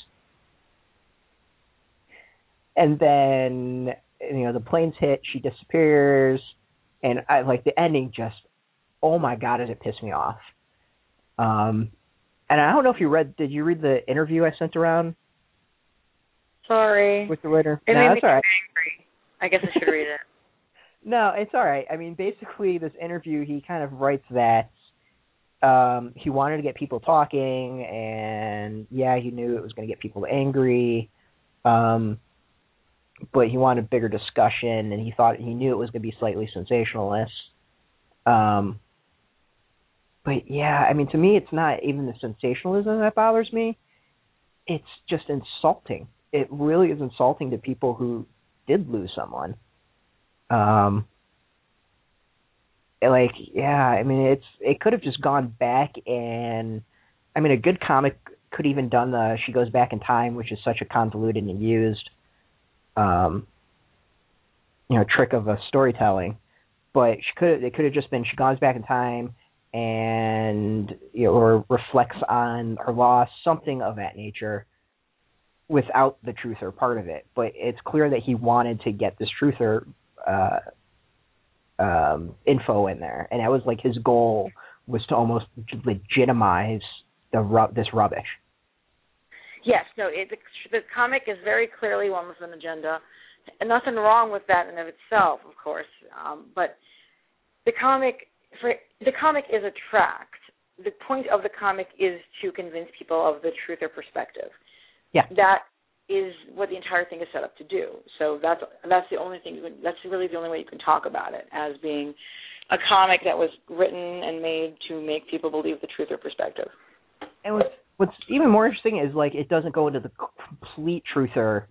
And then, you know, the planes hit, she disappears, and I like the ending just, oh my god, does it piss me off. Um and I don't know if you read did you read the interview I sent around? Sorry. With the writer? It No, made that's me all right. angry. I guess I should read it. No, it's all right. I mean, basically, this interview, he kind of writes that um, he wanted to get people talking, and yeah, he knew it was going to get people angry, um, but he wanted bigger discussion, and he thought he knew it was going to be slightly sensationalist. Um, but yeah, I mean, to me, it's not even the sensationalism that bothers me. It's just insulting. It really is insulting to people who did lose someone. Um, like, yeah, I mean, it's it could have just gone back and, I mean, a good comic could even done the she goes back in time, which is such a convoluted and used, um, you know, trick of a storytelling. But she could it could have just been she goes back in time and, you know, or reflects on her loss, something of that nature. without the truther part of it, but it's clear that he wanted to get this truther uh, um, info in there, and that was like his goal was to almost legitimize the ru- this rubbish. Yes, no, it, the, the comic is very clearly one with an agenda, and nothing wrong with that in and of itself, of course. Um, but the comic, for, the comic is a tract. The point of the comic is to convince people of the truth or perspective. Yeah, that is what the entire thing is set up to do. So that's that's the only thing. You can, that's really the only way you can talk about it as being a comic that was written and made to make people believe the truth or perspective. And what's what's even more interesting is like it doesn't go into the complete truther.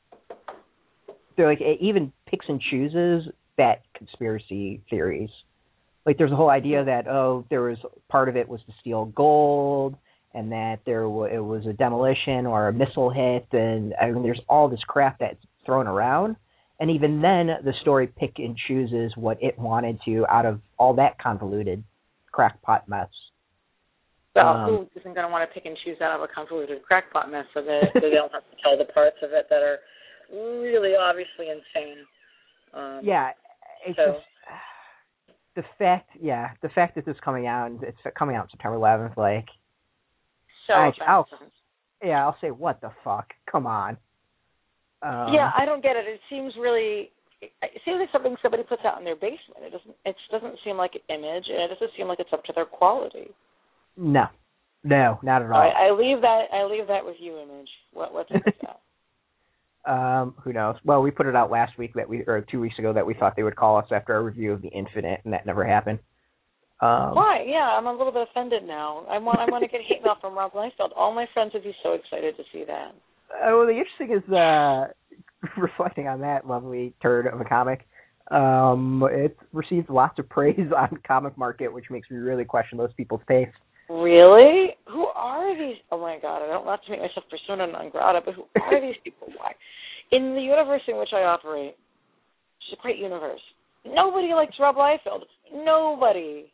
They're like it even picks and chooses that conspiracy theories. Like there's a whole idea that oh there was part of it was to steal gold. And that there w- it was a demolition or a missile hit, and I mean, there's all this crap that's thrown around. And even then, the story pick and chooses what it wanted to out of all that convoluted crackpot mess. Well, um, who isn't going to want to pick and choose out of a convoluted crackpot mess so that so they don't have to tell the parts of it that are really obviously insane? Um, yeah, it's so. just the fact. Yeah, the fact that this is coming out, and it's coming out September eleventh, like. So I, I'll, yeah, I'll say, what the fuck? Come on. Um, yeah, I don't get it. It seems really, it seems like something somebody puts out in their basement. It doesn't, it doesn't seem like an image, and it doesn't seem like it's up to their quality. No, no, not at all. I, I leave that, I leave that with you, Image. What, what's with that? Um, who knows? Well, we put it out last week that we, or two weeks ago that we thought they would call us after our review of The Infinite, and that never happened. Um, Why? Yeah, I'm a little bit offended now. I want I want to get hate mail from Rob Liefeld. All my friends would be so excited to see that. Uh, well, the interesting is, uh, reflecting on that lovely turd of a comic, um, it received lots of praise on Comic Market, which makes me really question those people's taste. Really? Who are these? Oh my God! I don't want to make myself persona non grata, but who are these people? Why? In the universe in which I operate, it's a great universe. Nobody likes Rob Liefeld. Nobody.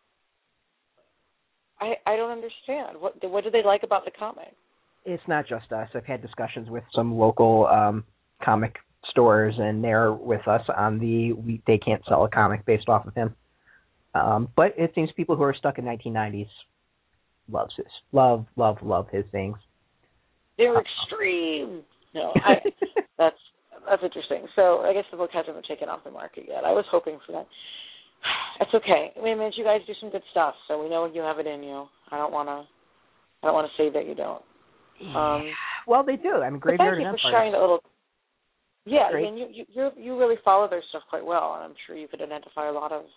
I, I don't understand. What what do they like about the comic? It's not just us. I've had discussions with some local um, comic stores, and they're with us on the we, they can't sell a comic based off of him. Um, but it seems people who are stuck in nineteen nineties loves his love love love his things. They're extreme. No, I, that's that's interesting. So I guess the book hasn't been taken off the market yet. I was hoping for that. It's okay. I mean, you guys do some good stuff, so we know you have it in you. I don't want to. I don't want to say that you don't. Um, well, they do. I mean, Graveyard thank you and for Empire. sharing that little. Yeah, Great. I mean, you you you're, you really follow their stuff quite well, and I'm sure you could identify a lot of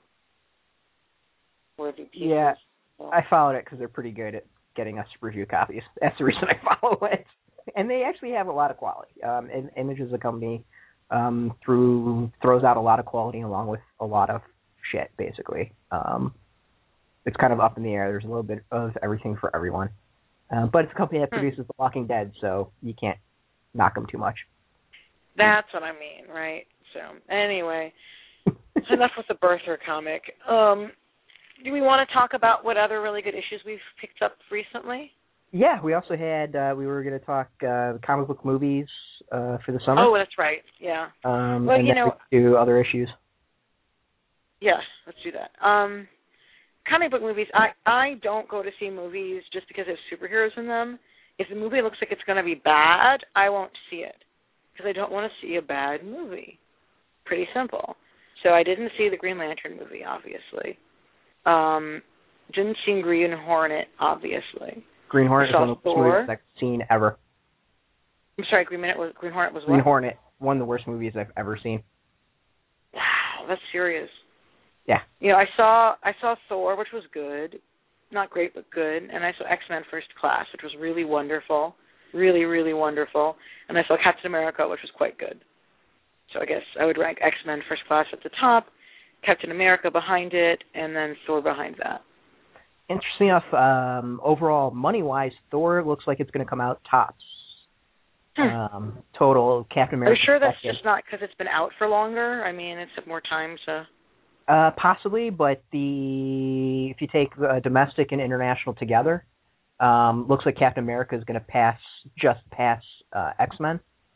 worthy pieces. Yeah, so. I followed it because they're pretty good at getting us review copies. That's the reason I follow it, and they actually have a lot of quality. Um, and Image as a company um, through throws out a lot of quality along with a lot of shit, basically. Um, it's kind of up in the air. There's a little bit of everything for everyone. Uh, but it's a company that hmm. produces The Walking Dead, so you can't knock them too much. That's what I mean, right? So, anyway, enough with the birther comic. Um, do we want to talk about what other really good issues we've picked up recently? Yeah, we also had, uh, we were going to talk uh, comic book movies uh, for the summer. Oh, that's right, yeah. Um, well, and you then know, we do other issues. Yes, let's do that. Um, comic book movies, I, I don't go to see movies just because they have superheroes in them. If the movie looks like it's going to be bad, I won't see it because I don't want to see a bad movie. Pretty simple. So I didn't see the Green Lantern movie, obviously. Um, didn't see Green Hornet, obviously. Green Hornet is one of the worst Thor. movies I've seen ever. I'm sorry, Green, Minute was, Green Hornet was Green what? Hornet, one of the worst movies I've ever seen. Wow, that's serious. Yeah. You know, I saw I saw Thor, which was good. Not great, but good. And I saw X-Men First Class, which was really wonderful. Really, really wonderful. And I saw Captain America, which was quite good. So I guess I would rank X-Men First Class at the top, Captain America behind it, and then Thor behind that. Interesting enough, um, overall, money-wise, Thor looks like it's going to come out tops. Hmm. Um, total Captain America. Are you sure that's second. just not because it's been out for longer? I mean, it's had more time to... Uh, possibly, but the if you take uh, domestic and international together, um, looks like Captain America is going to pass, just pass uh, X-Men.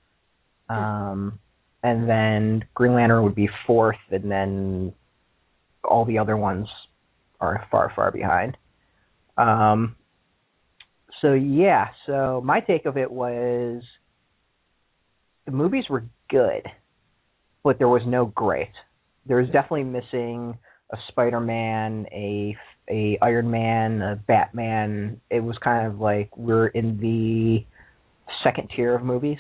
Um, and then Green Lantern would be fourth, and then all the other ones are far, far behind. Um, so, yeah, so my take of it was the movies were good, but there was no great. There was definitely missing a Spider-Man, a, a Iron Man, a Batman. It was kind of like we're in the second tier of movies.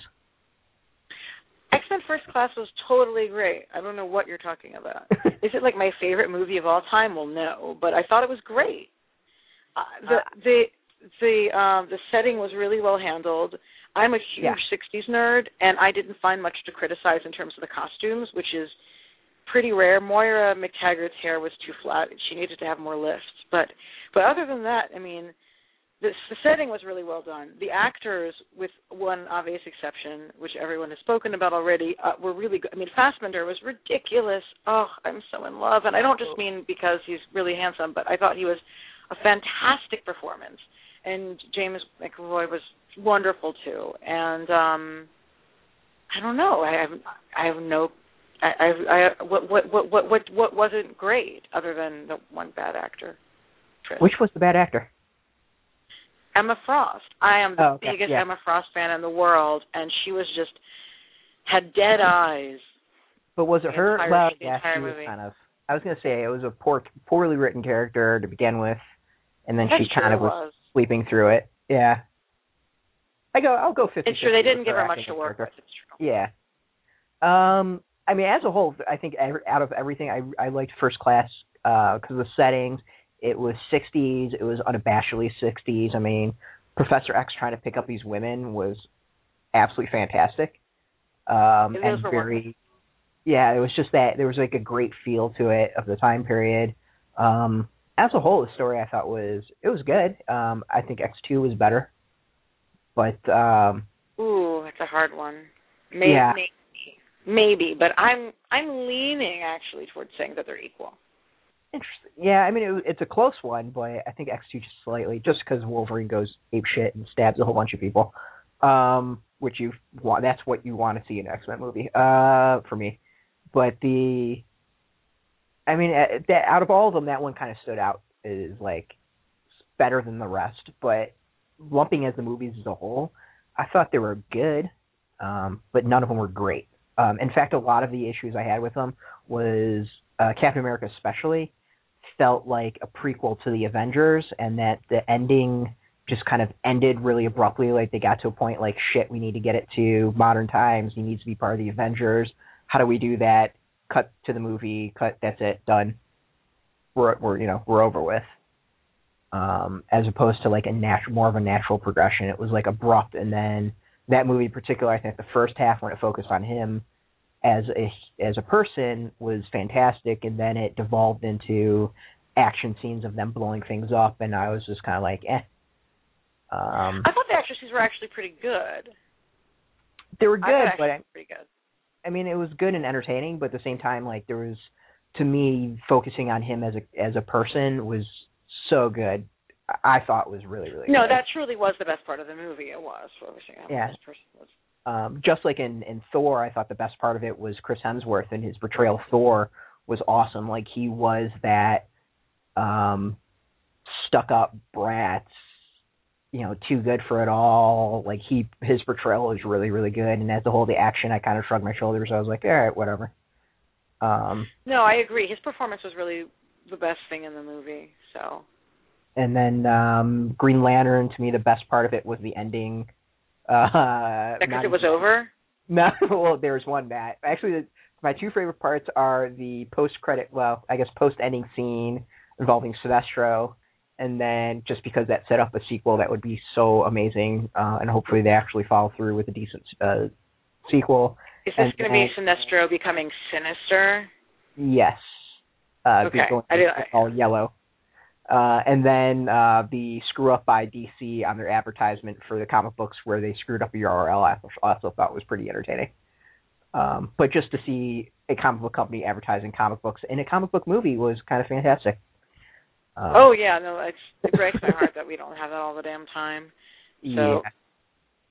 X-Men First Class was totally great. I don't know what you're talking about. Is it like my favorite movie of all time? Well, no, but I thought it was great. Uh, the uh, the the um, the setting was really well handled. I'm a huge yeah. sixties nerd, and I didn't find much to criticize in terms of the costumes, which is pretty rare. Moira McTaggart's hair was too flat. She needed to have more lifts. But but other than that, I mean, the, the setting was really well done. The actors, with one obvious exception, which everyone has spoken about already, uh, were really good. I mean, Fassbender was ridiculous. Oh, I'm so in love. And I don't just mean because he's really handsome, but I thought he was a fantastic performance. And James McAvoy was wonderful, too. And um, I don't know. I have, I have no... I, I, I, what, what, what, what, what, what wasn't great other than the one bad actor? Trish. Which was the bad actor? Emma Frost. I am the oh, okay. biggest yeah. Emma Frost fan in the world, and she was just had dead eyes. But was it her? Entire, well, the yeah, entire she was movie. kind of. I was going to say it was a poor, poorly written character to begin with, and then That's she kind true, of was, was sleeping through it. Yeah. I go. I'll go fifty. It's true. They didn't give her much to work with. It's true. Yeah. Um. I mean, as a whole, I think every, out of everything, I I liked First Class because uh, of the settings. It was sixties. It was unabashedly sixties. I mean, Professor X trying to pick up these women was absolutely fantastic. Um, and very, wonderful. yeah, it was just that there was like a great feel to it of the time period. Um, as a whole, the story I thought was it was good. Um, I think X two was better, but um, ooh, that's a hard one. Maybe, yeah. maybe, maybe, but I'm I'm leaning actually towards saying that they're equal. Interesting. Yeah, I mean, it, it's a close one, but I think X two just slightly, just because Wolverine goes apeshit and stabs a whole bunch of people, um, which you want, that's what you want to see in an X-Men movie, uh, for me. But the, I mean, that, out of all of them, that one kind of stood out as, like, better than the rest, but lumping as the movies as a whole, I thought they were good, um, but none of them were great. Um, in fact, a lot of the issues I had with them was uh, Captain America especially felt like a prequel to the Avengers, and that the ending just kind of ended really abruptly. Like they got to a point like, shit, we need to get it to modern times. He needs to be part of the Avengers. How do we do that? Cut to the movie. Cut. That's it. Done. We're we're you know we're over with. Um, as opposed to like a natural, more of a natural progression. It was like abrupt, and then that movie in particular, I think the first half when it focused on him as a as a person was fantastic, and then it devolved into action scenes of them blowing things up, and I was just kind of like, eh. Um, I thought the actresses were actually pretty good. They were good, I but I, pretty good. I mean, it was good and entertaining, but at the same time, like there was, to me, focusing on him as a as a person was so good. I thought was really really no, good. that truly was the best part of the movie. It was focusing on yeah. this person was. Um, just like in, in Thor, I thought the best part of it was Chris Hemsworth, and his portrayal of Thor was awesome. Like he was that um, stuck-up brat, you know, too good for it all. Like he, his portrayal was really, really good. And as a whole, the action, I kind of shrugged my shoulders. I was like, all right, whatever. Um, no, I agree. His performance was really the best thing in the movie. So. And then um, Green Lantern, to me, the best part of it was the ending. Uh, because it was over? No, well, there's one that. Actually, the, my two favorite parts are the post-credit, well, I guess post-ending scene involving Sinestro, and then just because that set up a sequel that would be so amazing, uh, and hopefully they actually follow through with a decent uh, sequel. Is this going to be Sinestro becoming sinister? Yes. Uh, okay. Going I do, all yellow. Uh, and then uh, the screw up by D C on their advertisement for the comic books where they screwed up a U R L, I also thought was pretty entertaining. Um, but just to see a comic book company advertising comic books in a comic book movie was kind of fantastic. Um, oh, yeah. No, it's, it breaks my heart that we don't have that all the damn time. So. Yeah.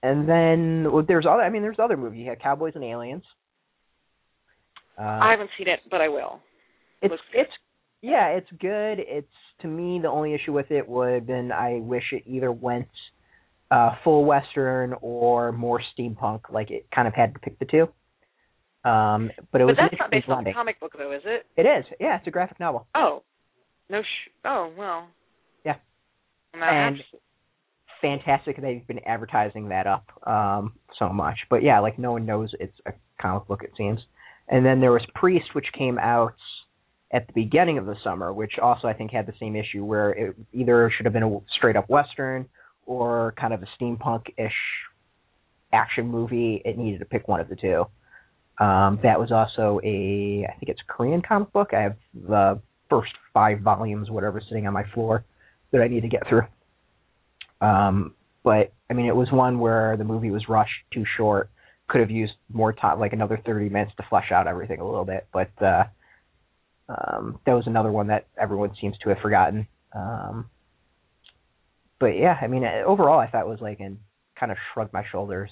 And then well, there's other. I mean, there's other movies. You had Cowboys and Aliens. Uh, I haven't seen it, but I will. It's Looks it's yeah, it's good. It's to me the only issue with it would have been I wish it either went uh, full Western or more steampunk. Like it kind of had to pick the two. Um, but it But was that's not based on blending. a comic book, though, is it? It is. Yeah, it's a graphic novel. Oh, no. Sh- oh, well. Yeah. I'm not And actually- fantastic. They've been advertising that up um, so much. But yeah, like no one knows it's a comic book. It seems. And then there was Priest, which came out at the beginning of the summer, which also I think had the same issue where it either should have been a straight up Western or kind of a steampunk-ish action movie. It needed to pick one of the two. Um, that was also a, I think it's a Korean comic book. I have the first five volumes, whatever, sitting on my floor that I need to get through. Um, but, I mean, it was one where the movie was rushed, too short, could have used more time, like another thirty minutes to flesh out everything a little bit. But uh, um, that was another one that everyone seems to have forgotten. Um, but, yeah, I mean, overall I thought it was like, and kind of shrugged my shoulders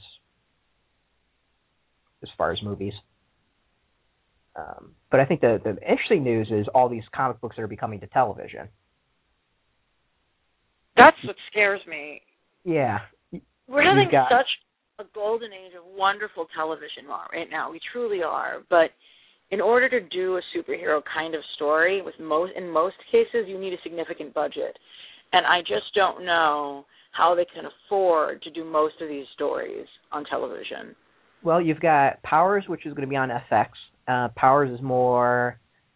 as far as movies. Um, but I think the, the interesting news is all these comic books are becoming to television. That's what scares me. Yeah. We're having got, such a golden age of wonderful television right now. We truly are. But in order to do a superhero kind of story, with most in most cases, you need a significant budget. And I just don't know how they can afford to do most of these stories on television. Well, you've got Powers, which is going to be on F X. Uh, Powers is more,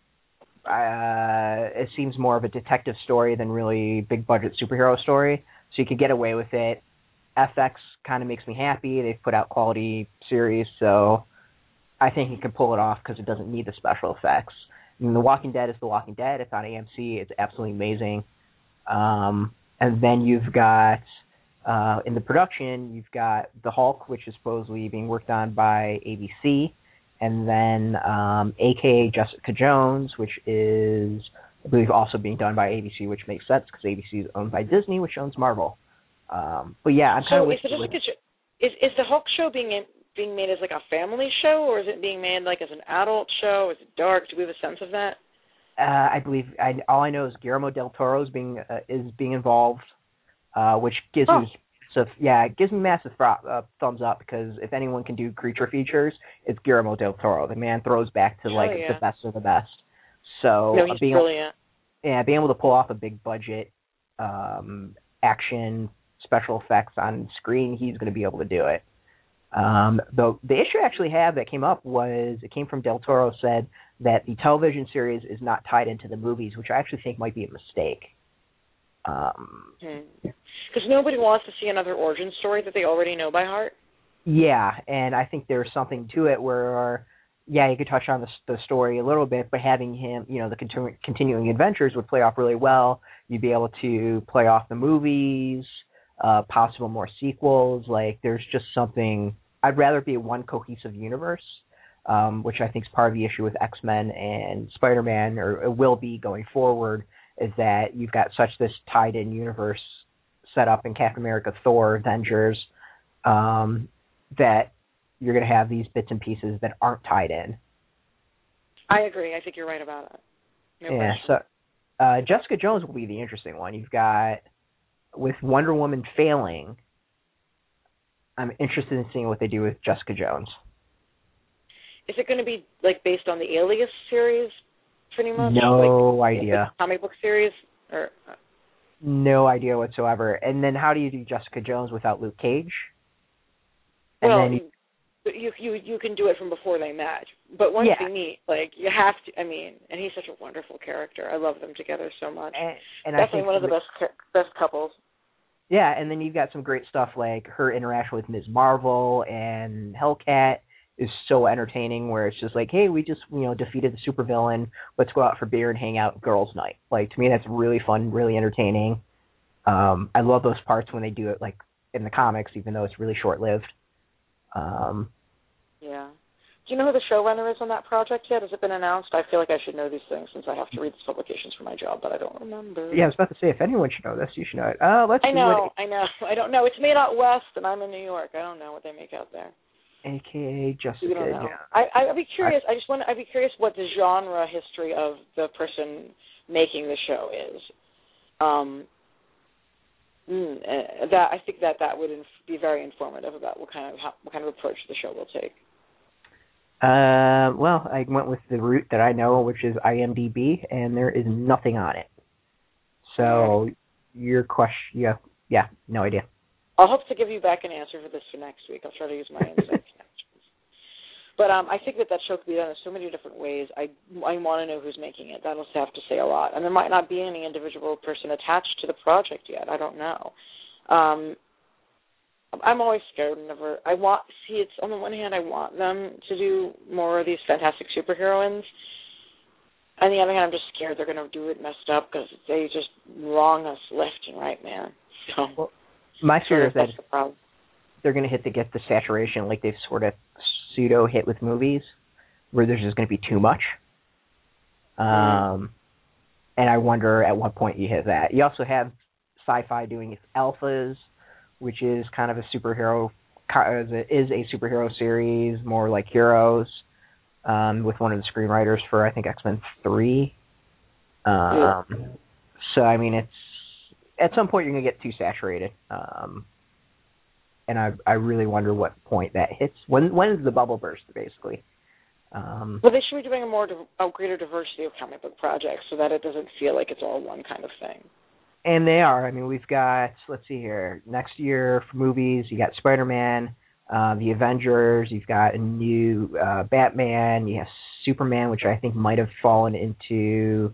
uh, it seems more of a detective story than really big budget superhero story. So you could get away with it. F X kind of makes me happy. They've put out quality series, so I think you can pull it off because it doesn't need the special effects. I mean, The Walking Dead is The Walking Dead. It's on A M C. It's absolutely amazing. Um, and then you've got... Uh, in the production, you've got The Hulk, which is supposedly being worked on by A B C, and then um, A K A Jessica Jones, which is, I believe, also being done by A B C, which makes sense because A B C is owned by Disney, which owns Marvel. Um, but yeah, I'm kind of so is, it Jessica jo- is is the Hulk show being in, being made as like a family show, or is it being made like as an adult show? Is it dark? Do we have a sense of that? Uh, I believe I, all I know is Guillermo del Toro is being uh, is being involved. Uh, which gives oh. me, so yeah, it gives me massive uh, thumbs up because if anyone can do creature features, it's Guillermo del Toro. The man throws back to like yeah. the best of the best. So no, he's being brilliant. Able, yeah, being able to pull off a big budget um, action special effects on screen, he's going to be able to do it. Um, the the issue I actually have that came up was it came from Del Toro said that the television series is not tied into the movies, which I actually think might be a mistake. Um, because nobody wants to see another origin story that they already know by heart. Yeah, and I think there's something to it where, yeah, you could touch on the, the story a little bit, but having him, you know, the continu- continuing adventures would play off really well. You'd be able to play off the movies, uh, possible more sequels. Like, there's just something. I'd rather be one cohesive universe, um, which I think is part of the issue with X-Men and Spider-Man, or it will be going forward. Is that you've got such this tied-in universe set up in Captain America, Thor, Avengers, um, that you're going to have these bits and pieces that aren't tied in. I agree. I think you're right about it. No yeah, question. so uh, Jessica Jones will be the interesting one. You've got, with Wonder Woman failing, I'm interested in seeing what they do with Jessica Jones. Is it going to be like based on the Alias series? Pretty much? No like, idea. The comic book series? Or no idea whatsoever. And then how do you do Jessica Jones without Luke Cage? And well, then, you, you you you can do it from before they match. But once yeah. they meet, like, you have to, I mean, and he's such a wonderful character. I love them together so much. And, and Definitely I think one of the best best couples. Yeah, and then you've got some great stuff like her interaction with Miz Marvel and Hellcat is so entertaining where it's just like, hey, we just, you know, defeated the supervillain. Let's go out for beer and hang out girls' night. Like, to me, that's really fun, really entertaining. Um, I love those parts when they do it, like, in the comics, even though it's really short-lived. Um, yeah. Do you know who the showrunner is on that project yet? Has it been announced? I feel like I should know these things since I have to read these publications for my job, but I don't remember. Yeah, I was about to say, if anyone should know this, you should know it. Uh, let's I see know, what... I know. I don't know. It's made out west, and I'm in New York. I don't know what they make out there. A K A Jessica You don't know. Jones. I, I'd be curious. I, I just want. I'd be curious what the genre history of the person making the show is. Um, mm, uh, that I think that that would inf- be very informative about what kind of how, what kind of approach the show will take. Uh, well, I went with the route that I know, which is IMDb, and there is nothing on it. So your question, yeah, yeah, no idea. I'll hope to give you back an answer for this for next week. I'll try to use my inside connections. But um, I think that that show could be done in so many different ways. I I want to know who's making it. That'll have to say a lot. And there might not be any individual person attached to the project yet. I don't know. Um, I'm always scared whenever I want. See, it's on the one hand, I want them to do more of these fantastic superheroines. On the other hand, I'm just scared they're going to do it messed up because they just wrong us left and right, man. So well, my fear is that the problem. they're going to hit to get the saturation like they've sort of pseudo hit with movies, where there's just going to be too much. Um, mm-hmm. And I wonder at what point you hit that. You also have Sci-Fi doing its alphas, which is kind of a superhero, is a superhero series, more like Heroes, um, with one of the screenwriters for, I think, X-Men three. Um, yeah. So, I mean, it's, at some point you're going to get too saturated. Um, and I I really wonder what point that hits. When When is the bubble burst, basically? Um, well, they should be doing a more, a greater diversity of comic book projects so that it doesn't feel like it's all one kind of thing. And they are. I mean, we've got, let's see here, next year for movies, you got Spider-Man, uh, the Avengers, you've got a new uh, Batman, you have Superman, which I think might have fallen into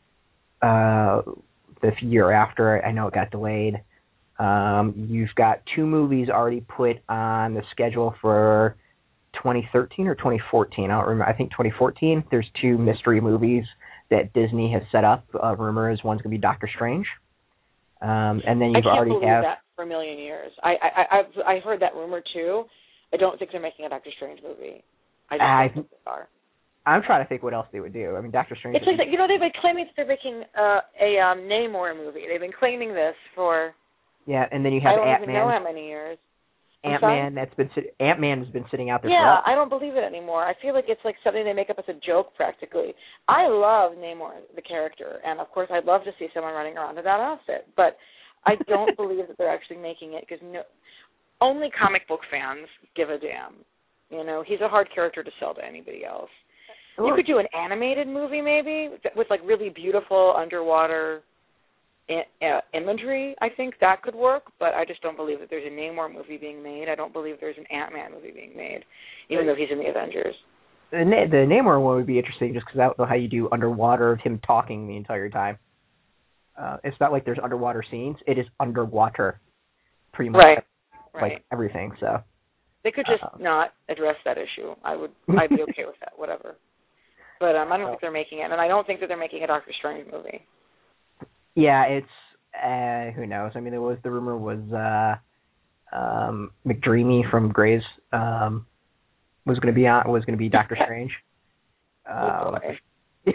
uh, the year after. I know it got delayed. Um, you've got two movies already put on the schedule for twenty thirteen or twenty fourteen. I don't remember. I think twenty fourteen. There's two mystery movies that Disney has set up. Uh, rumor is one's going to be Doctor Strange. Um, and then you've I can't already believe have that for a million years. I I I've I heard that rumor too. I don't think they're making a Doctor Strange movie. I just I, don't think they are. I'm trying to think what else they would do. I mean, Doctor Strange. It's like that, you know, they've been claiming that they're making uh, a um, Namor movie. They've been claiming this for. Yeah, and then you have I don't Ant-Man. even know how many years. Ant-Man that's been Ant-Man has been sitting out there. Yeah, forever. I don't believe it anymore. I feel like it's like something they make up as a joke, practically. I love Namor, the character, and of course, I'd love to see someone running around in that outfit. But I don't believe that they're actually making it because no, only comic book fans give a damn. You know, he's a hard character to sell to anybody else. You could do an animated movie, maybe, with like really beautiful underwater Uh, imagery. I think that could work, but I just don't believe that there's a Namor movie being made. I don't believe there's an Ant-Man movie being made, even though he's in the Avengers. The, the Namor one would be interesting just because I don't know how you do underwater of him talking the entire time. Uh, it's not like there's underwater scenes. It is underwater, pretty much, right. like right. everything. So they could just uh, not address that issue. I would, I'd be okay with that, whatever. But um, I don't think they're making it, and I don't think that they're making a Doctor Strange movie. Yeah, it's uh, who knows. I mean, there was the rumor was uh, um, McDreamy from Grey's um, was going to be on was going to be Doctor Strange. Oh um, boy.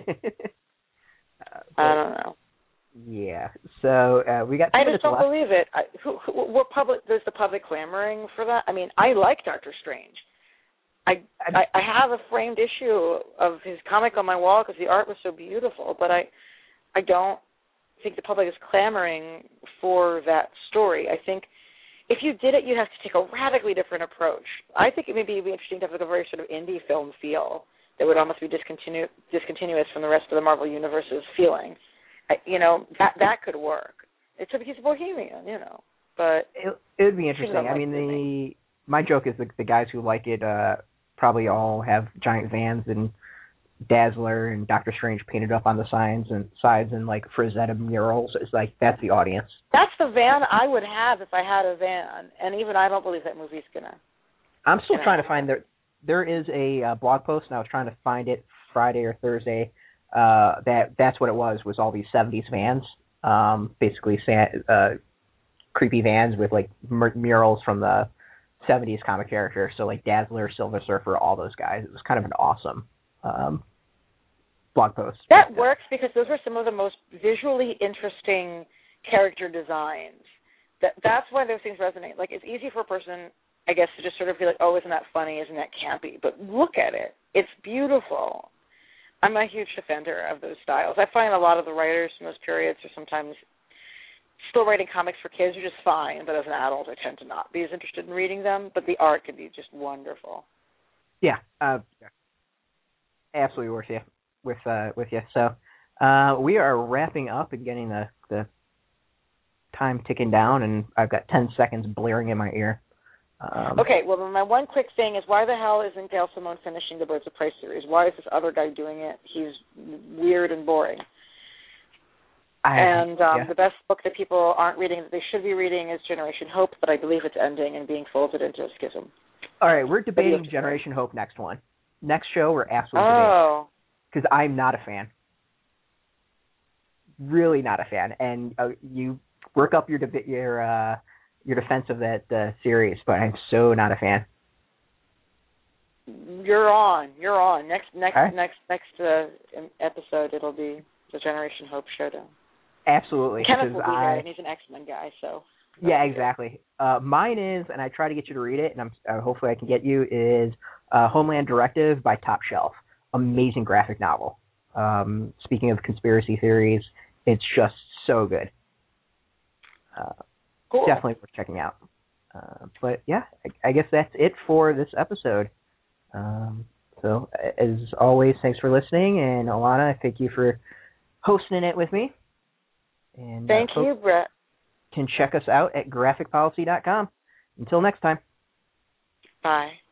uh, I don't know. Yeah, so uh, we got. I just don't left. believe it. I, who, who, what public? There's the public clamoring for that. I mean, I like Doctor Strange. I, I I have a framed issue of his comic on my wall because the art was so beautiful, but I I don't think the public is clamoring for that story. I think if you did it, you'd have to take a radically different approach. I think it may be interesting to have like a very sort of indie film feel that would almost be discontinu- discontinuous from the rest of the Marvel Universe's feeling. I, you know, that that could work. It's a, he's a bohemian, you know, but it, it would be interesting. I mean, the my joke is the, the guys who like it uh, probably all have giant vans and Dazzler and Doctor Strange painted up on the signs and sides and like Frazetta murals. It's like that's the audience. That's the van I would have if I had a van, and even I don't believe that movie's gonna. I'm still gonna trying to find there. There is a uh, blog post, and I was trying to find it Friday or Thursday. Uh, that that's what it was. Was all these seventies vans, um, basically sa- uh, creepy vans with like mur- murals from the seventies comic characters. So like Dazzler, Silver Surfer, all those guys. It was kind of an awesome um, blog post. That but, works because those were some of the most visually interesting character designs. That that's why those things resonate. Like, it's easy for a person, I guess, to just sort of be like, oh, isn't that funny? Isn't that campy? But look at it. It's beautiful. I'm a huge defender of those styles. I find a lot of the writers from those periods are sometimes still writing comics for kids, which is fine, but as an adult, I tend to not be as interested in reading them. But the art can be just wonderful. Yeah, uh, absolutely with you. With uh, with you. So uh, we are wrapping up and getting the, the time ticking down, and I've got ten seconds blaring in my ear. Um, okay, well, then my one quick thing is, why the hell isn't Gail Simone finishing the Birds of Prey series? Why is this other guy doing it? He's weird and boring. I, and um, yeah. the best book that people aren't reading that they should be reading is Generation Hope, but I believe it's ending and being folded into a schism. All right, we're debating Generation Hope next one. Next show, we're absolutely oh. debating. Because I'm not a fan. Really not a fan. And uh, you work up your de- your uh, your defense of that uh, series, but I'm so not a fan. You're on. You're on. Next next right. next next uh, episode, it'll be the Generation Hope showdown. Absolutely. Kenneth will be I, there, and he's an X-Men guy, so. Yeah, exactly. Uh, mine is, and I try to get you to read it, and I'm uh, hopefully I can get you, is uh, Homeland Directive by Top Shelf. Amazing graphic novel. Um, speaking of conspiracy theories, it's just so good. Uh, cool. Definitely worth checking out. Uh, but yeah, I, I guess that's it for this episode. Um, so as always, thanks for listening, and Alana, thank you for hosting it with me. And thank uh, you, Brett. Can check us out at graphic policy dot com. Until next time. Bye.